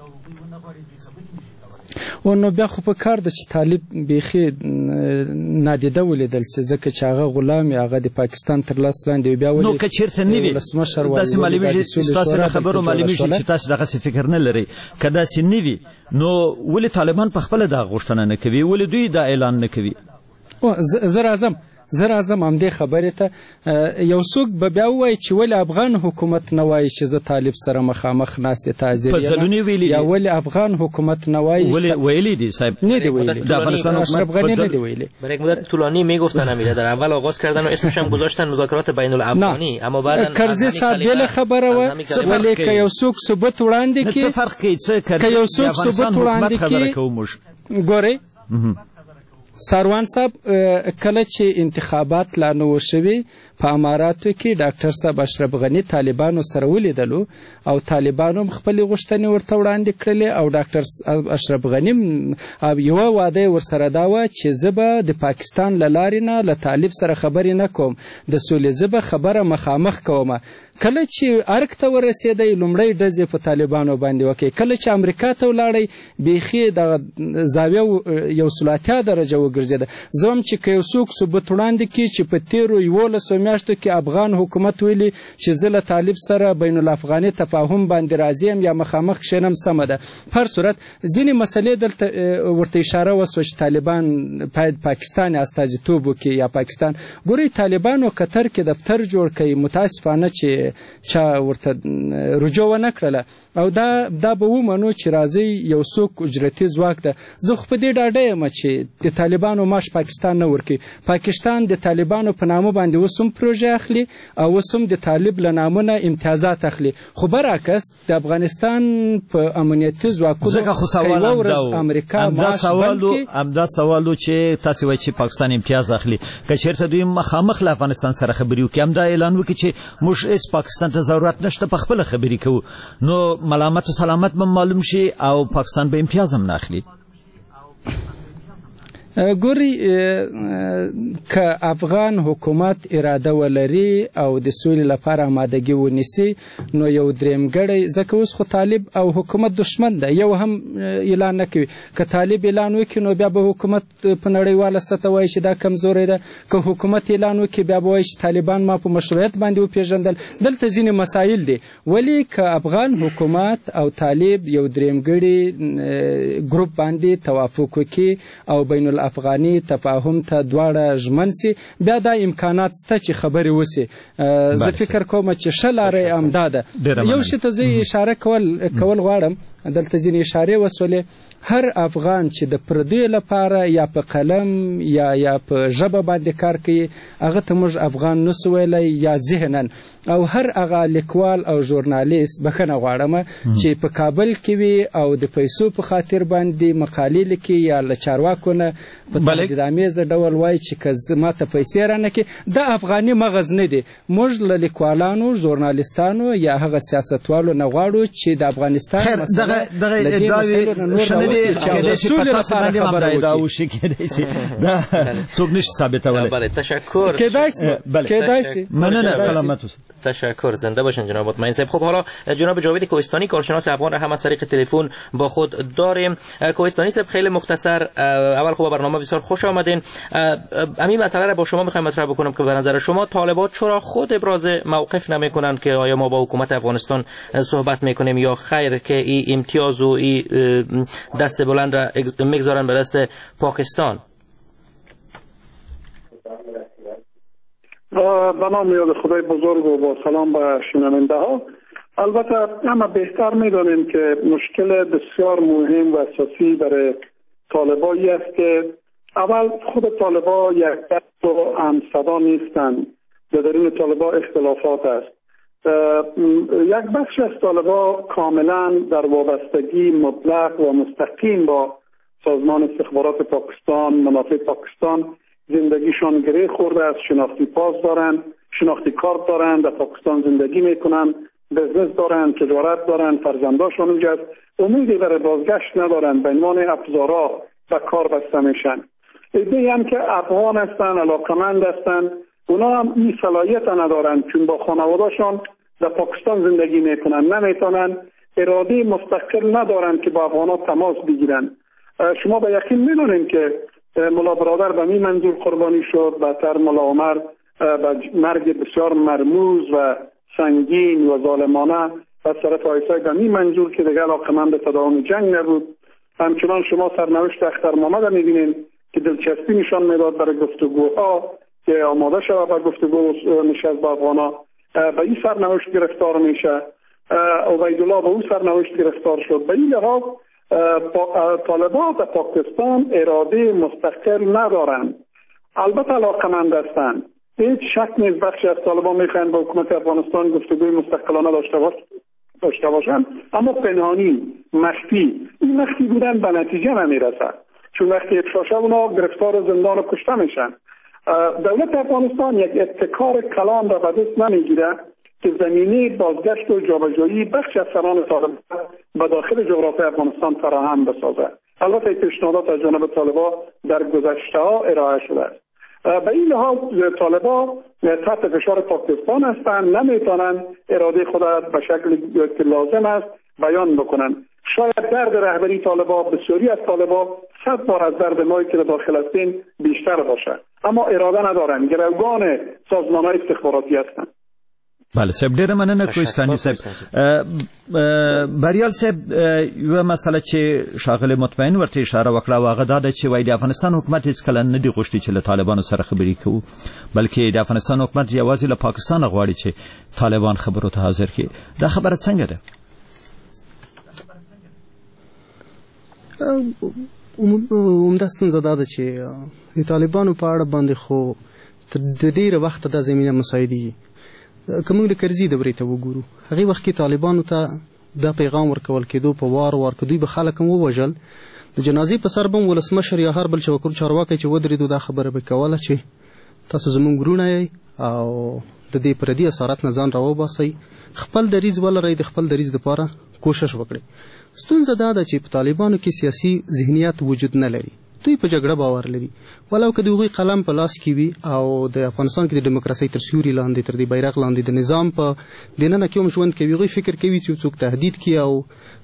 Speaker 7: و نو بیا خو په کار ده چې طالب بیخي نادیده ولیدل سي، ځکه چې هغه غلام هغه د پاکستان تر لاس لاندې بیا ولې
Speaker 5: نو که چېرته نه وي داسې معلومېږي ستاسو له خبرو معلومېږي چې تاسو دغسې فکر نه لرئ. که داسې نه وي نو ولې طالبان په خپله دا غوښتنه نه کوي؟ ولې دوی دا اعلان نه کوي؟
Speaker 7: زه راځم زه راځم همدې خبرې ته. یو څوک به بیا ووایي چې ولې افغان حکومت نه وایي چې زه طالب سره مخامخ ناستې تعذیر یم، یا ولې افغان حکومت نه وایي؟
Speaker 5: ولې ویلی دی صاحب؟
Speaker 7: نه دی ویلی.
Speaker 5: د افغانستان
Speaker 7: اشرف غنی نه دی ویلی.
Speaker 4: برای یک مدت طولانی میگفتن امیره در اول آغاز کردن و اسمش هم گذاشتن مذاکرات بین الافغانی، اما بعد
Speaker 7: کرزی صاحب بل خبره و ولی که یو څوک ثبوت وړاندې کړي،
Speaker 5: څه فرق کوي چې
Speaker 7: که یو څوک ثبوت وړاندې کړي؟ ګورئ ساروان صاحب کله چې انتخابات لا نه و شوي په اماراتو کې ډاکټر صاحب اشرف غنی طالبانو سره ولیدلو او طالبانو هم خپلې غوښتنې ورته وړاندې کړلې او ډاکټر اشرف غنی یوه واده یې ورسره دا وه چې زه به د پاکستان له لارې نه له طالب سره خبرې نه کوم، د سولې زه به خبره مخامخ کومه. کله چې ارګ ته ورسېدی لومړی ډز یې په طالبانو باندې وکړي. کله چې امریکا ته ولاړی بیخي دغه زاویه یو سل اتیا درجه وګرځېده. زه هم چې که یو څوک ثبوت وړاندې کړي چې په تېرو یولسو میاشتو کې افغان حکومت ویلي چې زه له طالب سره بین الافغاني تفاهم باندې راضي یم یا مخامخ کښېنم سمه ده. په هر صورت ځینې مسلې دلته ورته اشاره وسوه چې طالبان باید پاکستان استازیتوب وکړي یا پاکستان. ګورئ طالبانو قطر کې دفتر جوړ کړی، متاسفانه چې چا ورته رجوع ونه کړله او دا دا به ومنو چې راځي یو څوک اجرتي ځواک ده. زه خو په دې ډاډه یم چې د طالبانو معاش پاکستان نه ورکوي. پاکستان د طالبانو په نامه باندې اوس هم پروژې اخلي او اوس هم د طالب له نامه نه امتیازات اخلي، خو برعکس د افغانستان په امنیتي ځواکونو
Speaker 5: ځکه خو سوال
Speaker 7: ورځ امریکا معاش بلکې
Speaker 5: همدا سوال چې تاسو وایئ چې پاکستان امتیاز اخلي، که چېرته دوی مخامخ له افغانستان سره خبرې وکړي، همدا اعلان وکړي چې موږ هېڅ پاکستان ته ضرورت نشته، په خپله خبرې کوو، نو ملامت و سلامت به معلوم شي او پاکستان به امتیاز هم نه اخلي.
Speaker 7: ګوري که افغان حکومت اراده ولري او د سولې لپاره آمادګي ونیسي نو یو درېمګړی، ځکه اوس خو طالب او حکومت دشمن ده، یو هم اعلان نه کوي. که طالب اعلان وکړي نو بیا به حکومت په نړیواله سطح وایي چې دا کمزوری ده، که حکومت اعلان وکړي بیا به وایي چې طالبان ما په مشروعیت باندې وپېژندل. دلته ځینې مسایل دي، ولی که افغان حکومت او طالب یو درېمګړي ګروپ باندې توافق وکړي او بین افغاني تفاهم ته دواړه ژمن سي، بیا دا امکانات شته چې خبرې وسي. زه فکر کوم چې ښه لاره همدا ده. یو شي ته زه اشاره کول کول غواړم، دلته ځینې اشارې وسولې. هر افغان چې د پردیو لپاره یا په قلم یا یا په ژبه باندې کار کوي هغه ته موږ افغان نسو ویلی یا ذهنا، او هر هغه لیکوال او ژورنالیست بخښنه غواړم چې په کابل کې وي او د پیسو په خاطر باندې مقالې لیکي یا له چارواکو نه په تهدیدآمیزه ډول وایي چې که ما ته پیسې رانه کړي، دا افغاني مغز نه دی. موږ له لیکوالانو، ژورنالیستانو یا هغه سیاستوالو نه غواړو چې د افغانستان مسله له دې مسایلو نه نور
Speaker 5: څوک نشي ثابتولی.
Speaker 4: بله تشکر.
Speaker 7: کیدای شي کیدای شي
Speaker 5: مننه. سلامت اوسئ.
Speaker 4: تشکر، زنده باشین جناب مطمئن صاحب. خب حالا جناب جاوید کوهستانی کارشناس افغان را هم از طریق تلفن با خود داریم. کوهستانی صاحب خیلی مختصر، اول خوب برنامه بسیار خوش آمدین. همین مسئله را با شما میخوایم مطرح بکنم که به نظر شما طالبان چرا خود ابراز موقف نمیکنن که آیا ما با حکومت افغانستان صحبت میکنیم یا خیر که این امتیاز و این دست بلند را میگذارن به دست پاکستان؟
Speaker 9: به نام یاد خدای بزرگ و با سلام به شنونده ها. البته اما بهتر میدانیم که مشکل بسیار مهم و اساسی برای طالبایی است که اول خود طالبا یک دست و همصدا نیستند، درون طالبا اختلافات است. یک بخش از طالبا کاملا در وابستگی مطلق و مستقیم با سازمان استخبارات پاکستان، منافع پاکستان زندگیشان گره خورده است. شناختی پاس دارند، شناختی کارت دارند، در پاکستان زندگی میکنند، بزنس دارند، تجارت دارند، فرزنداشان اونجا است، امیدی برای بازگشت ندارند، به عنوان ابزارها و کار بسته میشن. ایده هم که افغان هستند، علاقمند هستند، اونا هم این صلاحیت ندارند چون با خانوادهشان در پاکستان زندگی میکنند، نمیتونند، اراده مستقل ندارند که با افغانها تماس بگیرند. شما به یقین میدونید که ملا برادر به می منظور قربانی شد، بعدتر ملا عمر به مرگ بسیار مرموز و سنگین و ظالمانه از طرف آیسای به می منظور که دیگر علاقمند به تداوم جنگ نبود. همچنان شما سرنوشت اختر محمد میبینید که دلچسپی نشان میداد برای گفتگوها که آماده شود برای گفتگو نشست با افغانها، به این سرنوشت گرفتار میشه. عبیدالله به اون سرنوشت گرفتار شد. به این لحاظ طالبان در پاکستان اراده مستقل ندارند، البته علاقمند هستند. هیچ شک نیست بخشی از طالبان میخواهند با حکومت افغانستان گفتگوی مستقلانه داشته باشند، اما پنهانی، مخفی. این مخفی بودن به نتیجه نمیرسد، چون وقتی افشا شد اونا گرفتار زندان و کشته میشن. دولت افغانستان یک ابتکار کلان را به دست نمیگیره که زمینه بازگشت و جابجایی بخش از سران طالبان به داخل جغرافی افغانستان فراهم بسازد. البته پیشنهادات از جانب طالبان در گذشته ها ارائه شده است. به این لحاظ طالبان تحت فشار پاکستان هستند، نمیتونند اراده خود به شکل که لازم است بیان بکنند. شاید درد رهبری طالبان بسیاری از طالبان صد بار از درد مایی که داخل هستیم بیشتر بیشتر باشه، اما اراده ندارن. گروگان سازمان‌های استخباراتی هستند.
Speaker 5: بله صاحب ډیره مننه کوهستاني صاحب. بریال صاحب یو مسله چې شاغله مطمئن ورته اشاره وکړه واغه دا چې وای د افغانستان حکومت هیڅ کله نه دی غوښتي چې له طالبانو سره خبرې کوي، بلکې د افغانستان حکومت یوازې له پاکستان غواړي چې طالبان خبرو ته حاضر کړي. دا خبره څنګه ده؟
Speaker 6: عمده ستونزه دا ده چې د طالبانو په اړه باندې خو د ډیره وخت د زمینه مساعدي که موږ د کرزي دورې ته وګورو، هغې وخت کې طالبانو ته دا پیغام ورکول کېدو په وار وار که دوی به خلک هم ووژل، د جنازې په سر به هم ولسمشر یا هر بل چارواکی چې ودرېدو دا خبره به کوله چې تاسو زموږ وروڼه یئ او د دې پردي اسارت نه ځان راوباسئ، خپل دریځ ولرئ، د خپل دریځ دپاره کوشش وکړئ. ستونزه دا ده چې په طالبانو کې سیاسي ذهنیت وجود نه لري، دوی په جګړه باور لري، ولو که د هغوی قلم په لاس کې وي او د افغانستان کې د دیموکراسۍ تر سیوري لاندې تر دې بیرغ لاندې د نظام په دننه کې هم ژوند کوي، هغوی فکر کوي چې څوک تهدید کړي او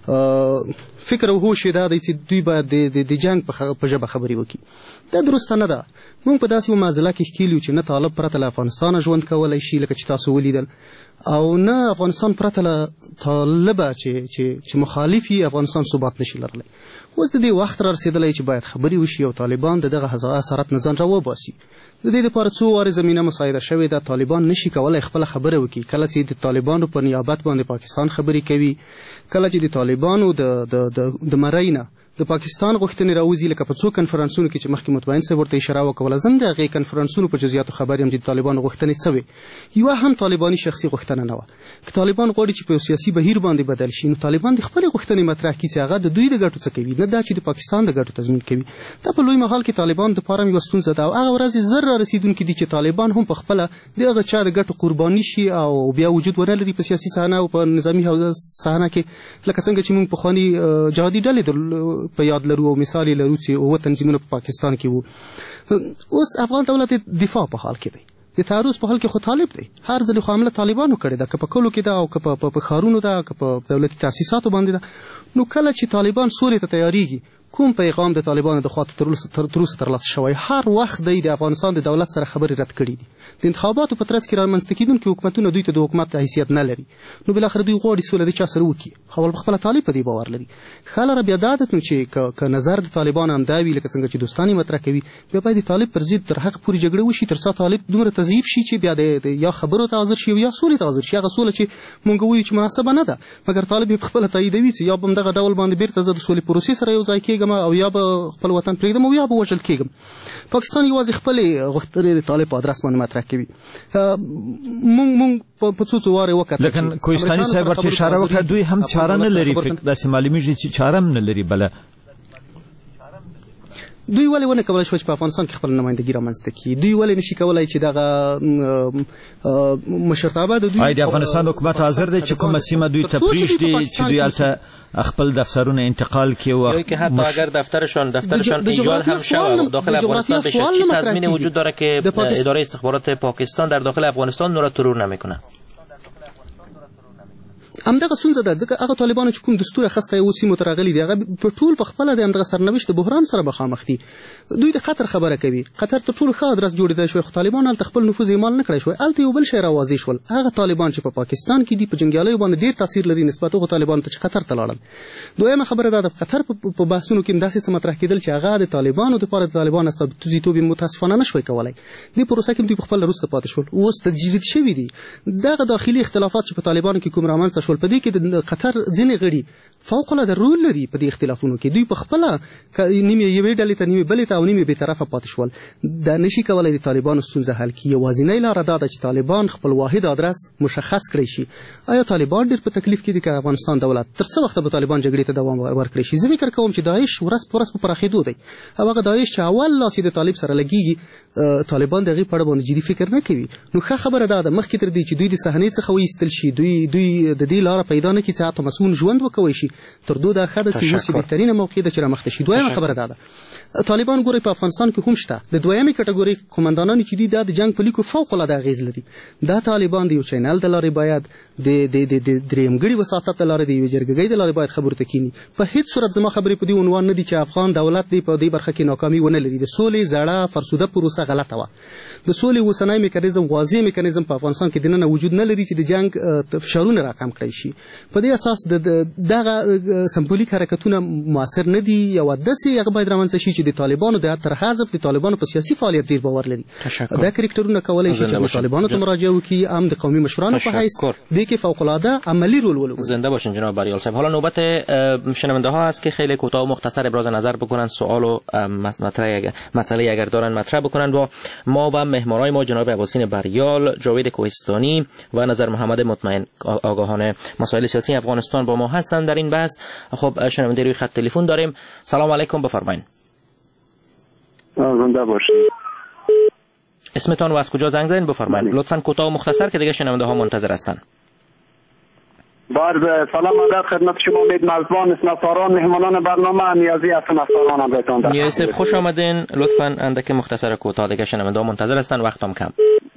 Speaker 6: فکر او هوش یې دا دی چې دوی باید د جنګ په ژبه خبرې وکړي. دا درسته نه ده. موږ په داسې یوه معضله کې ښکېل یو چې نه طالب پرته له افغانستانه ژوند کولی شي لکه چې تاسو ولیدل، او نه افغانستان پرته له طالبه چې مخالف یي افغانستان ثبات نشي لرلی. اوس د دې وخت را رسېدلی چې باید خبرې وشي او طالبان د دغه اسارت نه ځان راوباسي. د دې دپاره څو وارې زمینه مساعده شوې ده. طالبان نشي کولی خپله خبره وکړي. کله چې د طالبانو په نیابت باندې پاکستان خبرې کوي، کله چې د طالبانو د مرۍ نه د پاکستان غوښتنې راوځي، لکه په څو کنفرانسونو کې چې مخکې مطمئن صاحب ورته اشاره وکوله، زه هم د هغې کنفرانسونو په جزیاتو خبر یم چې د طالبانو غوښتنې څه وې. یوه هم طالباني شخصي غوښتنه نه وه. که طالبان غواړي چې په یو سیاسي بهیر باندې بدل شي، نو طالبان د خپلې غوښتنې مطرح کړي چې هغه د دوی د ګټو څه کوي، نه دا چې د پاکستان د ګټو تضمین کوي. دا په لوی مهال کې طالبان دپاره هم یوه ستونزه ده او هغه ورځې زر را رسېدونکي دي چې طالبان هم په خپله د هغه چا د ګټو قرباني شي او بیا وجود ونه لري په سیاسي صحنه او په نظامي صحنه کې، لکه څنګه چې موږ پخواني جهادي ډلې په یاد لرو او مثال یې لرو چې اووه تنظیمونه په پاکستان کې وو. اوس افغان دولت دفاع په حال کې دی، د تعرض په حال کې خو طالب دی. هر ځل خو حمله طالبانو کړې ده، که په کلو کې ده او که په ښارونو ده، که په دولتي تاسیساتو باندې ده. نو کله چې طالبان سولې ته تیاریږي، کوم پیغام د طالبانو د خوا تر اوسه ترلاسه شوی؟ هر وخت دی د افغانستان د دولت سره خبرې رد کړي دي. د انتخاباتو په ترڅ کې رامنځته کېدونکي حکومتونه دوی ته د حکومت حیثیت نه لري، نو بالاخره دوی غواړي سوله د چا سره وکړي. اول په خپله طالب په دې باور لري. ښه لاره بیا دا ده چې که نظر د طالبانو همدا وي لکه څنګه چې دوستان یې مطرح کوي، بیا باید د طالب پر ضد تر هغه پورې جګړه وشي تر څو طالب دومره تضعیف شي چې بیا د یا خبرو ته حاضر شي او یا سولې ته حاضر شي. هغه سوله چې مونږ وایو چې مناسبه نه ده، مګر طالب یې پخپله تاییدوي چې یا به همدغه ډول باندې بېرته زه د سولې پروسې سره یو ځای کېږم او یا به خپل وطن پرېږدم او یا به وژل کېږم. پاکستان یوازې خپلې غوښتنې د طالب په ادرس باندې مطرح کوي. مونږ مونږ په څو څو وارې وکتل،
Speaker 5: لیکن کوهستاني صاحب ورته اشاره وکړه دوی هم چاره نه لري، داسې معلومیږي چې چاره هم نه لري. بله
Speaker 6: دوی ولې ونه کولی شوه چې په افغانستان کې خپل نمایندګي رامنځته کړي؟ دوی ولې نشي کولی چې دغه مشرتابه د دوی
Speaker 5: آیا د افغانستان حکومت حاضر دی چې کومه سیمه دوی ته پرېږدي چې دوی هلته خپل دفترونه انتقال کړي؟ و
Speaker 4: که حتی اگر دفترشان دفترشان ایجاد هم شود داخل افغانستان بشه، چی تضمینی وجود داره که اداره استخبارات پاکستان در داخل افغانستان نور ترور نمیکنه؟
Speaker 6: همدغه ستونزه ده، ځکه هغه طالبانو چې کوم دستور اخیستی اوس سیمو ته راغلي دي، هغه په ټول په خپله د همدغه سرنوشت د بحران سره مخامخ دي. دوی د خطر خبره کوي. خطر تر ټولو ښه ادرس جوړېدی شوی، خو طالبان هلته خپل نفوذ اعمال نه کړی شوی. هلته یو بل شی راواضح شول، هغه طالبان چې په پاکستان کې دي په جنګیالیو باندې ډېر تاثیر لري نسبت هغو طالبانو ته چې قطر ته لاړل. دویمه خبره دا ده، قطر په بحثونو کې هم داسې څه مطرح کېدل چې هغه د طالبانو دپاره د طالبان استازیتوب یې متاسفانه نه شوی کولی. دې پروسه کې هم دوی پخپله وروسته پاتې شول، اوس تجدید شوي دي. دغه داخلي اختلافات چې په طالبانو کې کوم رامنځته شول، په دې کې د قطر ځینې غړي فوق العاده رول لري په دې اختلافونو کې. دوی په خپله نیمې یوې ډلې ته، نیمې بلې ته او نیمې بې طرفه پاتې شول. دا نشي کولی د طالبانو ستونزه حل کړي. یوازینۍ لاره دا ده چې طالبان خپل واحد ادرس مشخص کړی شي. آیا طالبان ډېر په تکلیف کې دي که افغانستان دولت؟ تر څه وخته به طالبان جګړې ته دوام ورکړی شي؟ زه فکر کوم چې داعش ورځ په ورځ په پراخېدو دی او هغه داعش چې اول لاس یې د طالب سره لګېږي، طالبان د هغې په اړه باندې جدي فکر نه کوي. نو ښه خبره دا ده مخکې تر دې چې دوی د صحنې څخه وایستل شي، دوی دوی د دې لاره پیدا نه کړي چې حتی مسؤل ژوند وکوی شي، تر دو دا ښه ده چې اوس یې بهترینه موقع ده چې رامخته شي. دویمه خبره دا ده طالبان ګوري په افغانستان کې هم شته د دویمې کټګوري قومندانان چې دي د جنگ په لیکو فوق العاده اغیز لري دا طالبان دی یو چینل د لارې باید د د د درېمګړي وساطت د لارې د یو جرګګۍ د لارې باید خبرو ته کینی په هیڅ صورت زما خبرې په دې عنوان نه دي چې افغان دولت دی په دې برخه کې ناکامي ونه لري د سولې زړه فرسوده پروسه غلطه و د سولې اوسنۍ میکانیزم واضح میکانیزم په افغانستان کې دننه وجود نه لري چې د جنگ فشارونه راکم کړی شي په دې اساس د دغه سمبولیک حرکتونه موثر نه دي یو داسې هغه باید رامنځته شي چې د طالبانو د تر حذف د طالبانو په سیاسي فعالیت ډیر باور لري دا کرکټرونه کولای شي چې طالبانو ته مراجعه وکړي هم د قومي مشرانو په حیث د کې فوق العاده عملی رول ولري.
Speaker 4: زنده باشین جناب بریال صاحب. حالا نوبت شنونده ها است که خیلی کوتاه و مختصر ابراز نظر بکنن، سوال و مطرح مسئله اگر دارن مطرح بکنن با ما و مهمانای ما جناب ابوالحسین بریال، جاوید کوهستانی و نظر محمد مطمئن آگاهان مسائل سیاسی افغانستان با ما هستند در این بحث. خب شنونده روی خط تلفن داریم. سلام علیکم، بفرمایید.
Speaker 13: زنده باشید.
Speaker 4: اسمتان و از کجا زنگ زدین بفرمایید. لطفاً کوتاه و مختصر که دیگه شنونده ها منتظر هستند.
Speaker 13: بار سلام ادب خدمت شما امید مزبان اسناساران مهمانان برنامه نیازی هستم اسناساران هم بهتون در
Speaker 4: نیازی خوش آمدین. لطفاً اندک مختصر کوتاه دیگه شنونده ها منتظر هستند، وقتم کم.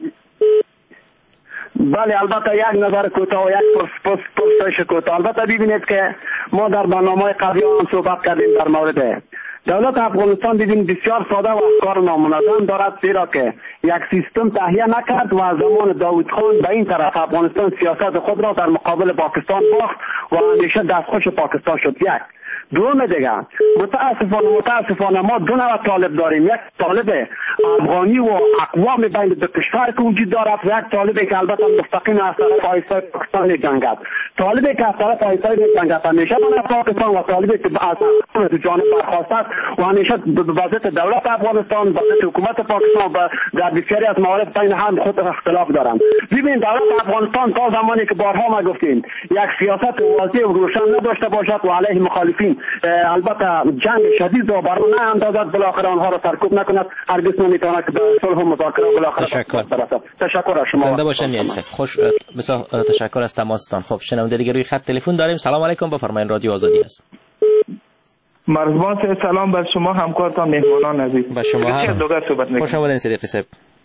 Speaker 13: بله البته یک نظر کوتاه و یک پرسش کوتاه. البته ببینید که ما در برنامه قبلی هم صحبت کردیم در مورد دولت افغانستان دیدیم بسیار ساده و افکار نامنظم دارد، زیرا که یک سیستم تهیه نکرد و از زمان داوود خان به این طرف افغانستان سیاست خود را در مقابل پاکستان باخت و همیشه دستخوش پاکستان شد. یک دوم دیگه متاسفانه متاسفانه ما دو نوع طالب داریم، یک طالب افغانی و اقوام بین دو کشور که وجود دارد و یک طالبی که البته مستقیم از طرف آیسای پاکستان جنگد. طالبی که از طرف آیسای جنگد همیشه من پاکستان و طالبی که از طرف جانب برخواست است و همیشه به وضعیت دولت افغانستان و وضعیت حکومت پاکستان و در بسیاری از موارد بین هم خود اختلاف دارند. ببین دولت افغانستان تا زمانی که بارها ما گفتیم یک سیاست واضح و روشن نداشته باشد و علیه مخالفین البته جنگ شدید را بر نه اندازد بالاخره آنها را سرکوب نکند، هرگز نمیتواند که به صلح و مذاکره بالاخره برسد. تشکر از شما.
Speaker 4: زنده باشین یعنی خوش بسیار تشکر از تماستان. خب شنونده دیگه روی خط تلفن داریم. سلام علیکم، بفرمایید. رادیو آزادی است.
Speaker 14: مرزبان سلام بر شما همکارتان مهمانان عزیز.
Speaker 4: با شما هم خوش آمدین صدیقی صاحب.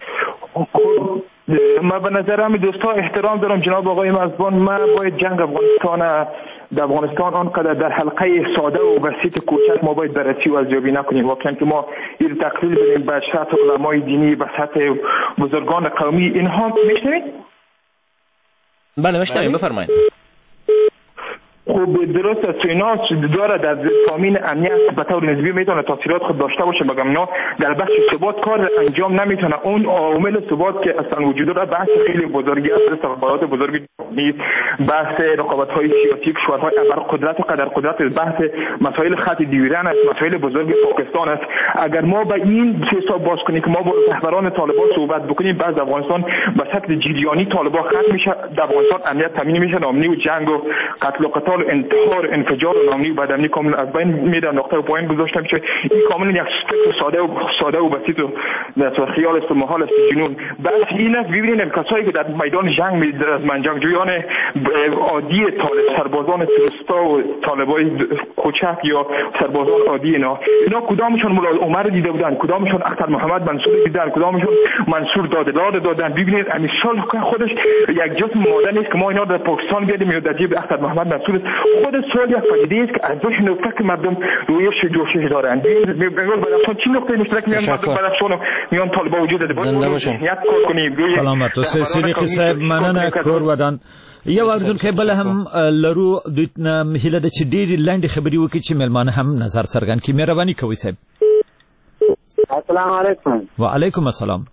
Speaker 14: ما به نظر همین دوستا احترام دارم جناب آقای مرزبان. ما باید جنگ افغانستان در افغانستان آنقدر در حلقه ساده و بسیط کوچک ما باید بررسی و ارزیابی نکنیم. واقعا که ما این تقلیل بدیم به سطح علمای دینی، به سطح بزرگان قومی. اینها میشنوید؟
Speaker 4: بله میشنویم، بفرمایید.
Speaker 14: خب درست است، اینا داره در تامین امنیت به طور نسبی میتونه تاثیرات خود داشته باشه، مگر اینا در بخش ثبات کار انجام نمیتونه. اون عامل ثبات که اصلا وجود داره بحث خیلی بزرگی است، استخبارات بزرگی نیست، بحث رقابت های سیاسی کشورهای ابرقدرت و قدر قدرت، بحث مسائل خط دیرین است، مسائل بزرگ پاکستان است. اگر ما به این حساب باز کنیم که ما با رهبران طالبان صحبت بکنیم، بعض افغانستان به سطح جریانی طالبان ختم میشه، در افغانستان امنیت تامین میشه، نامنی و جنگ و قتل و قتال و انتحار انفجار و نامنی و بدامنی کاملا از بین میره، نقطه پایین گذاشته میشه. این کاملا یک فکر ساده و ساده و بسیط و در خیال است و محال است جنون. بس این است ببینید کسایی که در میدان جنگ می از جنگجویان عادی طالب، سربازان سرستا و طالبای کوچک یا سربازان عادی اینا اینا کدامشون مولا عمر دیده بودن، کدامشون اختر محمد منصور دیدن، کدامشون منصور دادلار دادن. ببینید همین سال خودش یک جسم ماده نیست که ما اینا در پاکستان بیادیم یا در جیب اختر محمد منصور. خود سوال یک پدیده است که از دوش نقطه که مردم رویش جوشش دارن. بنگال بدخشان چی نقطه نشترک میان مردم بدخشان و میان طالبا وجود داره. باید ذهنیت کار کنیم.
Speaker 5: سلامت و صدیقی صاحب مننه کور ودان. یو اردن کې بل هم لرو د هیله د چې ډېری لاندې خبرې وکړي چې مېلمانه هم نظر څرګند کړي. مهرباني کوئ صاحب.
Speaker 13: السلام علیکم.
Speaker 5: وعلیکم السلام.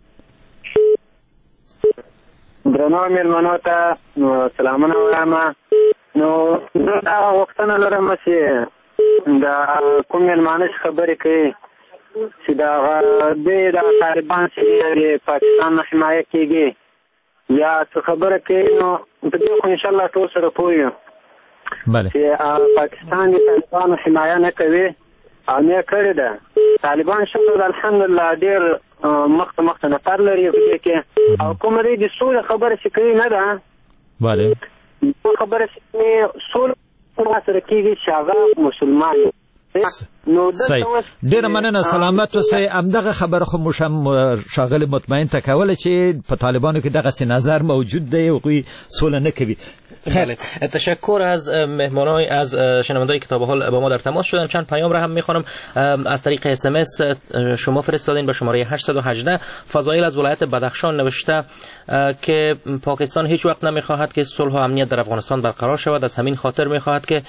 Speaker 13: درنو مېلمنو ته سلامونه وایم. نو دا وختونه لرم چې دا کوم مېلمانه خبرې کوي چې دا د طالبان چې پاکستان نه حمایه کېږي یا څه خبره کوي، نو په دې خو انشاءالله ټول سره پوه یو چې پاکستان د طالبانو حمایه نه کوي او نه کړې ده. طالبان شکر الحمدلله ډېر مخته مخته نفر لري په دې کې، او کومه د سولې خبره چې کوي نه ده
Speaker 5: بله
Speaker 13: خبره چې سولې سره کېږي چې هغه مسلمان
Speaker 9: نو
Speaker 5: صحیح ډیره مننه سلامت اوسئ همدغه خبره خو موږ هم ښاغلي مطمئن ته کوله چې په طالبانو کې دغسې نظر موجود دی هغوی سوله نه کوي.
Speaker 4: خیلی تشکر از مهمانای از شنونده‌ای که تا به حال با ما در تماس شدن. چند پیام را هم میخوانم از طریق اس ام اس شما فرستادین به شماره هشت یک هشت. فضایل از ولایت بدخشان نوشته که پاکستان هیچ وقت نمیخواهد که صلح و امنیت در افغانستان برقرار شود، از همین خاطر میخواهد که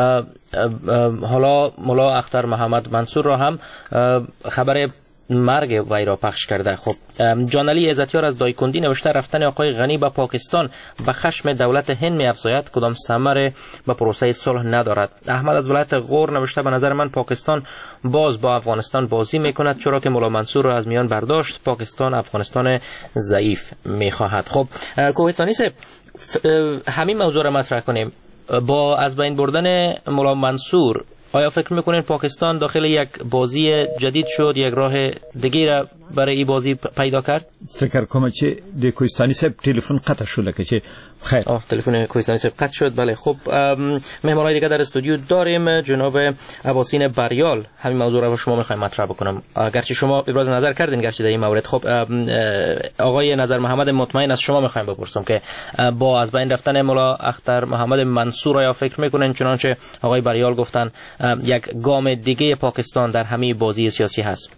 Speaker 4: حالا ملا اختر محمد منصور را هم خبر مرگ وی را پخش کرده. خب جانعلی عزتیار از دایکندی نوشته رفتن آقای غنی به پاکستان به خشم دولت هند می افزاید، کدام ثمر به پروسه صلح ندارد. احمد از ولایت غور نوشته به نظر من پاکستان باز با افغانستان بازی می کند، چرا که مولا منصور را از میان برداشت. پاکستان افغانستان ضعیف می خواهد. خب کوهستانی صاحب همین موضوع را مطرح کنیم. با از بین بردن مولا منصور آیا فکر میکنین پاکستان داخل یک بازی جدید شد، یک راه دیگه را برای این بازی پیدا کرد؟
Speaker 5: فکر کنم که د کوهستانی صاحب تلفن قطع شد لکه چه خیر
Speaker 4: آه تلفن کوهستانی صاحب قطع شد. بله خب مهمانای دیگه در استودیو داریم. جناب عباسین بریال همین موضوع را با شما میخوایم مطرح بکنم، اگرچه شما ابراز نظر کردین گرچه در این مورد. خب آقای نظر محمد مطمئن از شما میخوایم بپرسم که با از بین رفتن مولا اختر محمد منصور آیا فکر میکنین چنانچه آقای بریال گفتن یک گام دیگه پاکستان در همه بازی سیاسی هست؟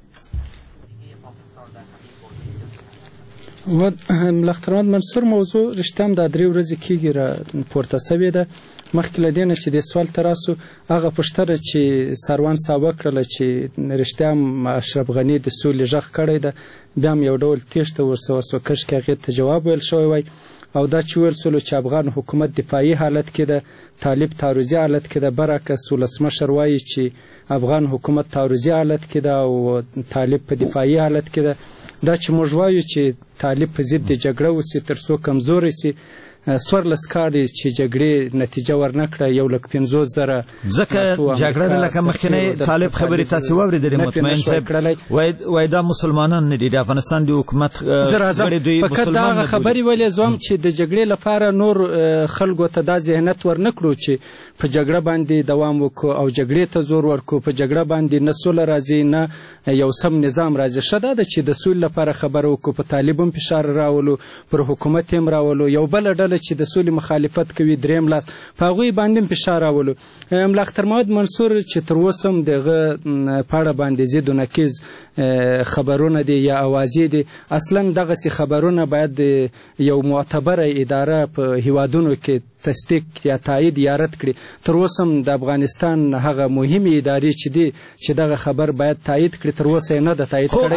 Speaker 7: و ملخترمات منصور موضوع رشتم د درې ورځې کېږي را پورته سوې ده. مخکې له دې نه چې دې سوال ته راسو هغه پوښتنه چې سروان صاحب وکړله چې رښتیا هم اشرف غني د سولې غږ کړی ده، بیا هم یو ډول تېښته ورسه وسوه، کاشکې هغې ته جواب ویل شوی وای. او دا چې ویل سولو چې افغان حکومت دفاعي حالت کې ده، طالب تعرضي حالت کې ده، برعکس ولسمشر وایي چې افغان حکومت تعرضي حالت کې ده او طالب په دفاعي حالت کې ده. دا چې موږ وایو چې طالب په ضد د جګړه وسي تر څو کمزوری سي، څوارلس کاله چې جګړې نتیجه ورنکړه، یو لک پنځوس زره
Speaker 5: ځکه جګړه نه لکه مخکنی طالب خبرې تاسې واورېدلې مطمئن صاحب وایي دا مسلمانان نه دي، د افغانستان د حکومت غړي دوی
Speaker 7: فقط دا هغه خبرې ویلې زوم چې د جګړې لپاره نور خلکو ته دا ذهنیت ورنکړو چې په جګړه باندې دوام وکړو او جګړې ته زور ورکړو، په جګړه باندې نه سوله راځي نه یو سم نظام راځي. ښه دا ده چې د سولې لپاره خبره وکړو، په طالب هم فشار راولو، پر حکومت هم راولو، یو بله ډله چې د سولې مخالفت کوي دریم لاس په هغوی باندې هم فشار راولو. ملختر محمد منصور چې تر اوسه هم د هغه په اړه باندې ضد و نقیض خبرونه دي یا اوازې دي، اصلا دغسې خبرونه باید یو معتبره اداره په هیوادونو کې تصدیق یا تایید یا رد کړي. تر اوسه هم د افغانستان هغه مهمې ادارې چې دي چې دغه خبر باید تایید کړي، تر اوسه یې نه ده تایید کړی.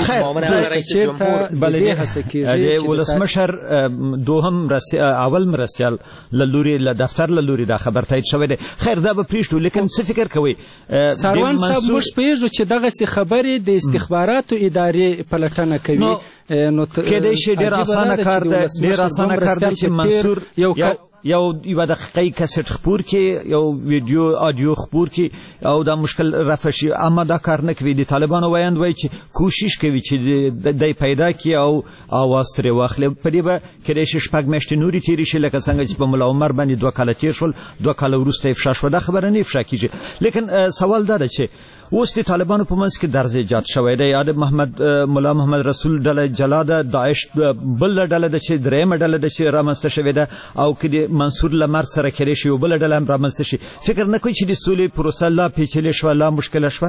Speaker 5: چېرته د دې هڅه کېږي چې ولسمشر دوهم اول مرستیال له لوري له دفتر له لوري دا خبر تایید شوی دی. خیر دا به پرېږدو، لیکن څه فکر کوئ
Speaker 7: سروان صاحب موږ پوهېږو چې دغسې خبرې د استخباراتو ادارې پلټنه کوي، نو
Speaker 5: کېدای شي ډېر اسانه کار دی ډېر اسانه کار دی چې منصور یو یو یو دقیقه کیسټ خپور کې یو ویډیو آډیو خپور کې او دا مشکل رفع شي، اما دا کار نه کوي. د طالبانو وایند وایي چې کوشش کوي چې دی پیدا کړي او اواز ترې واخلي. په دې به کېدای شي شپږ میاشتې نورې تېرې شي، لکه څنګه چې په ملا عمر باندې دوه کاله تېر شول، دوه کاله وروسته افشا شوه. دا خبره نه افشا کېږي. لیکن سوال دا ده چې اوس د طالبانو په منځ کې درز ایجاد شوی دی. یا د محمد ملا محمد رسول ډله جلا ده، داعش بله ډله ده چې درېیمه ډله ده چې رامنځته شوې ده، او که د منصور له مرګ سره کېدای شي یو بله ډله هم رامنځته شي. فکر نه کوئ چې د سولې پروسه لا پیچلې شوه، لا مشکله شوه؟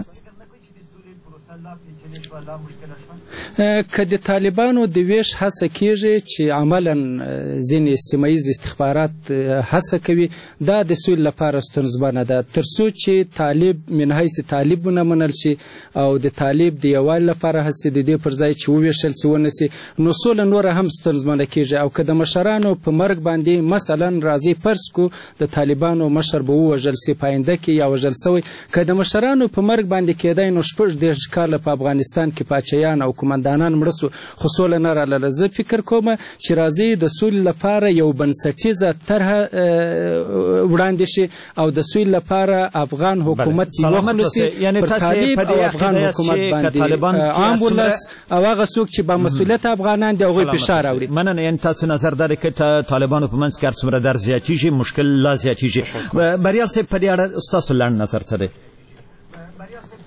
Speaker 7: که د طالبانو د ویش هڅه کېږي چې عملا ځینې سیمه ییز استخبارات هڅه کوي، دا د سولې لپاره ستونزمنه ده. تر څو چې طالب من حیث طالب ونه منل شي او د طالب د یووالي لپاره هڅې د دې پر ځای چې وویشل شي ونه شي، نو سوله نوره هم ستونزمنه کېږي. او که د مشرانو په مرګ باندې مثلا راځي فرض کو د طالبانو مشر به ووژل شي په آینده کې یا وژل شوی، که د مشرانو په مرګ باندې کېدای نو شپږ دېرش کاله په افغانستان کې پاچایان او کومندانان مړه سو، خو سوله نه راغله. زه فکر کوم چې راځي د سولې لپاره یو بنسټیزه طرحه وړاندې شي او د سولې لپاره افغان حکومت وخلصي پر طالب او افغان حکومت باندې عام ولس او هغه څوک چې با مسؤلیت افغانان دي هغوی فشار راوړي.
Speaker 5: مننه. یعنې تاسو نظر دا دی که طالبانو په منځ کې هر څومره درز زیاتېږي مشکل لا زیاتېږي. بریال صاحب په دې اړه ستاسو لنډ نظر څه دی؟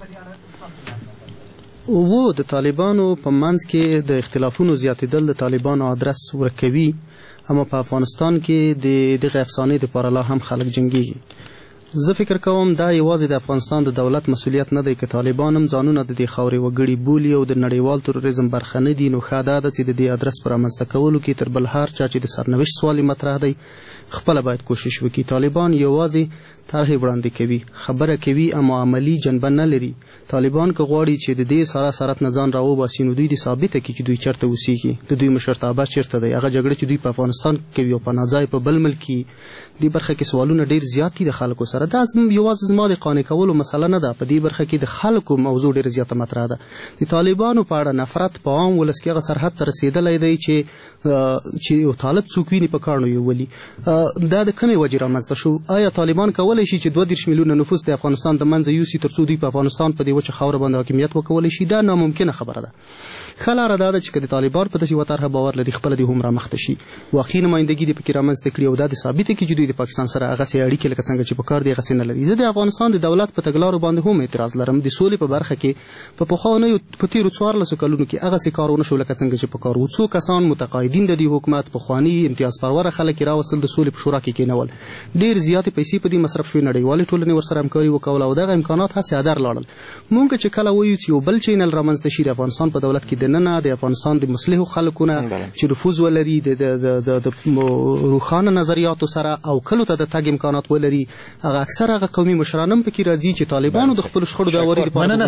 Speaker 6: و د طالبانو په منځ کې د اختلافونو زیاتېدل د طالبانو آدرس ورکوي، اما په افغانستان کې د دغه افسانې دپاره لا هم خلک جنګېږي. زه فکر کوم دا یوازې د افغانستان د دولت مسؤلیت نه دی که طالبان هم ځانونه د دې خاورې وګړي بولي او د نړیوال تروریزم برخه نه دي، نو ښه دا ده چې د دې آدرس په رامنځته کولو کې تر بل هر چا چې د سرنوشت سوال مطرح دی خپله باید کوشش وکړي. طالبان یوازې طرحې وړاندې کوي، خبره کوي، اما عملي جنبه نه لري. طالبان که غواړي چې د دې ساره سرت نه ځان راوباسي نو دوی د ثابته کړي چې دوی چېرته اوسېږي، د دوی مشرتابه چېرته دی. هغه جګړه چې دوی په افغانستان کوي او پناه ځای په بل ملک کې، دې برخه کې سوالونه ډېر زیات دي د خلکو سره. دا یوازې زما د قانع کولو مسله نه ده، په دې برخه کې د خلکو موضوع ډېره زیاته مطرح ده. د طالبانو په اړه نفرت په عام ولس کې هغه سرحد ته رسېدلی دی چې چې یو طالب څوک ویني په کاڼو یې ولي. دا د کومې وجې رامنځته شو؟ آیا طالبان کولی شي چې دوه دېرش میلیونه نفوس د افغانستان د منځه یوسي تر څو دوی په افغانستان په دې وچه خاوره باندې حاکمیت وکولی شي؟ دا ناممکنه خبره ده. ښه لاره دا ده چې که د طالبان په داسې یوه طرحه باور لري خپله دې هم رامخته شي، واقعي نمایندګي دې پکې رامنځته کړي او دا د ثابته کړي چې دوی د پاکستان سره هغسې اړیکې لکه څنګه چې په کار دي هغسې نه لري. زه د افغانستان د دولت په تګلارو باندې هم اعتراض لرم. د سولې په برخه کې په پخوانیو په تېرو څوارلسو کلونو کې هغسې کار ونه شو لکه څنګه چې په کار و. څو کسان متقاعدین د دې حکومت پخواني امتیاز پروره خلک یې راوستل، د سولې په شورا کې کېنول، ډېر زیاتې پیسې په دې مصرف شوې، نړیوالې ټولنې ورسره همکاري وکوله او دغه امکانات هسې هدر لاړل. مونږ چې کله وایو چې یو بل چینل رامنځته شي د افغانستان په دولت کې دننه د افغانستان د مصلحو خلکو نه چې نفوذ ولري، د روښانه نظریاتو سره او کلو ته د تګ امکانات ولري، هغه اکثر هغه قومي مشران هم پکې راځي چې طالبانو د خپلو شخړو د هواري لپاره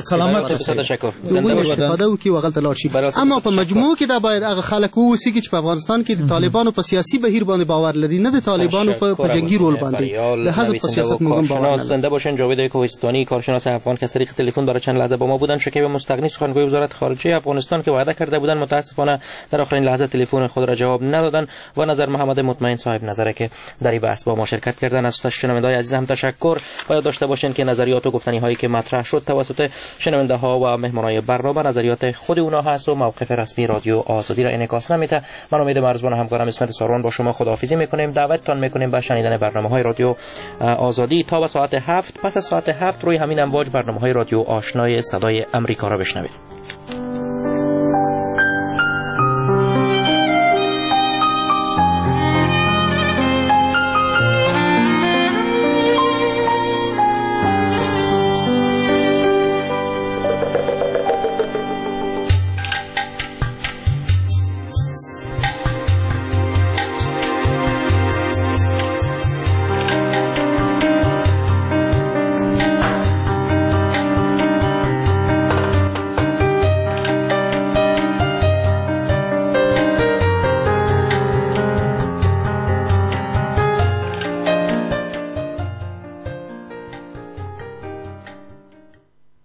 Speaker 6: استفاده وکړي او هغلته لاړ شي. اما په مجموع کې دا باید هغه خلک واوسېږي چې په افغانستان کې د طالبانو په سیاسي بهیر باندې باور لري، نه د طالبانو په جنگي رول باندې. د حزب په سیاست موږ هم باور نه
Speaker 4: زنده باشن. جاوید کوهستانی کارشناس افغان که از طریق تلفن برای چند لحظه با ما بودن. شکیب مستغنی سخنگوی وزارت خارجه افغانستان که وعده کرده بودن متاسفانه در آخرین لحظه تلفن خود را جواب ندادن و نظر محمد مطمئن صاحب نظره که در این بحث با ما شرکت کردن. از شنونده‌های عزیز هم تشکر. باید داشته باشین که نظریات و گفتنی هایی که مطرح شد توسط شنونده ها و مهمانای برنامه نظریات خود اونا هست و موقف رسمی رادیو آزادی را انعکاس نمیده. من امید مرزبان همکارم اسمت ساروان با شما خداحافظی میکنیم. دعوتتان میکنیم به شنیدن برنامه‌های رادیو آزادی تا به ساعت هفت. پس از ساعت هفت روی همین امواج برنامه‌های رادیو آشنای صدای امریکا را بشنوید.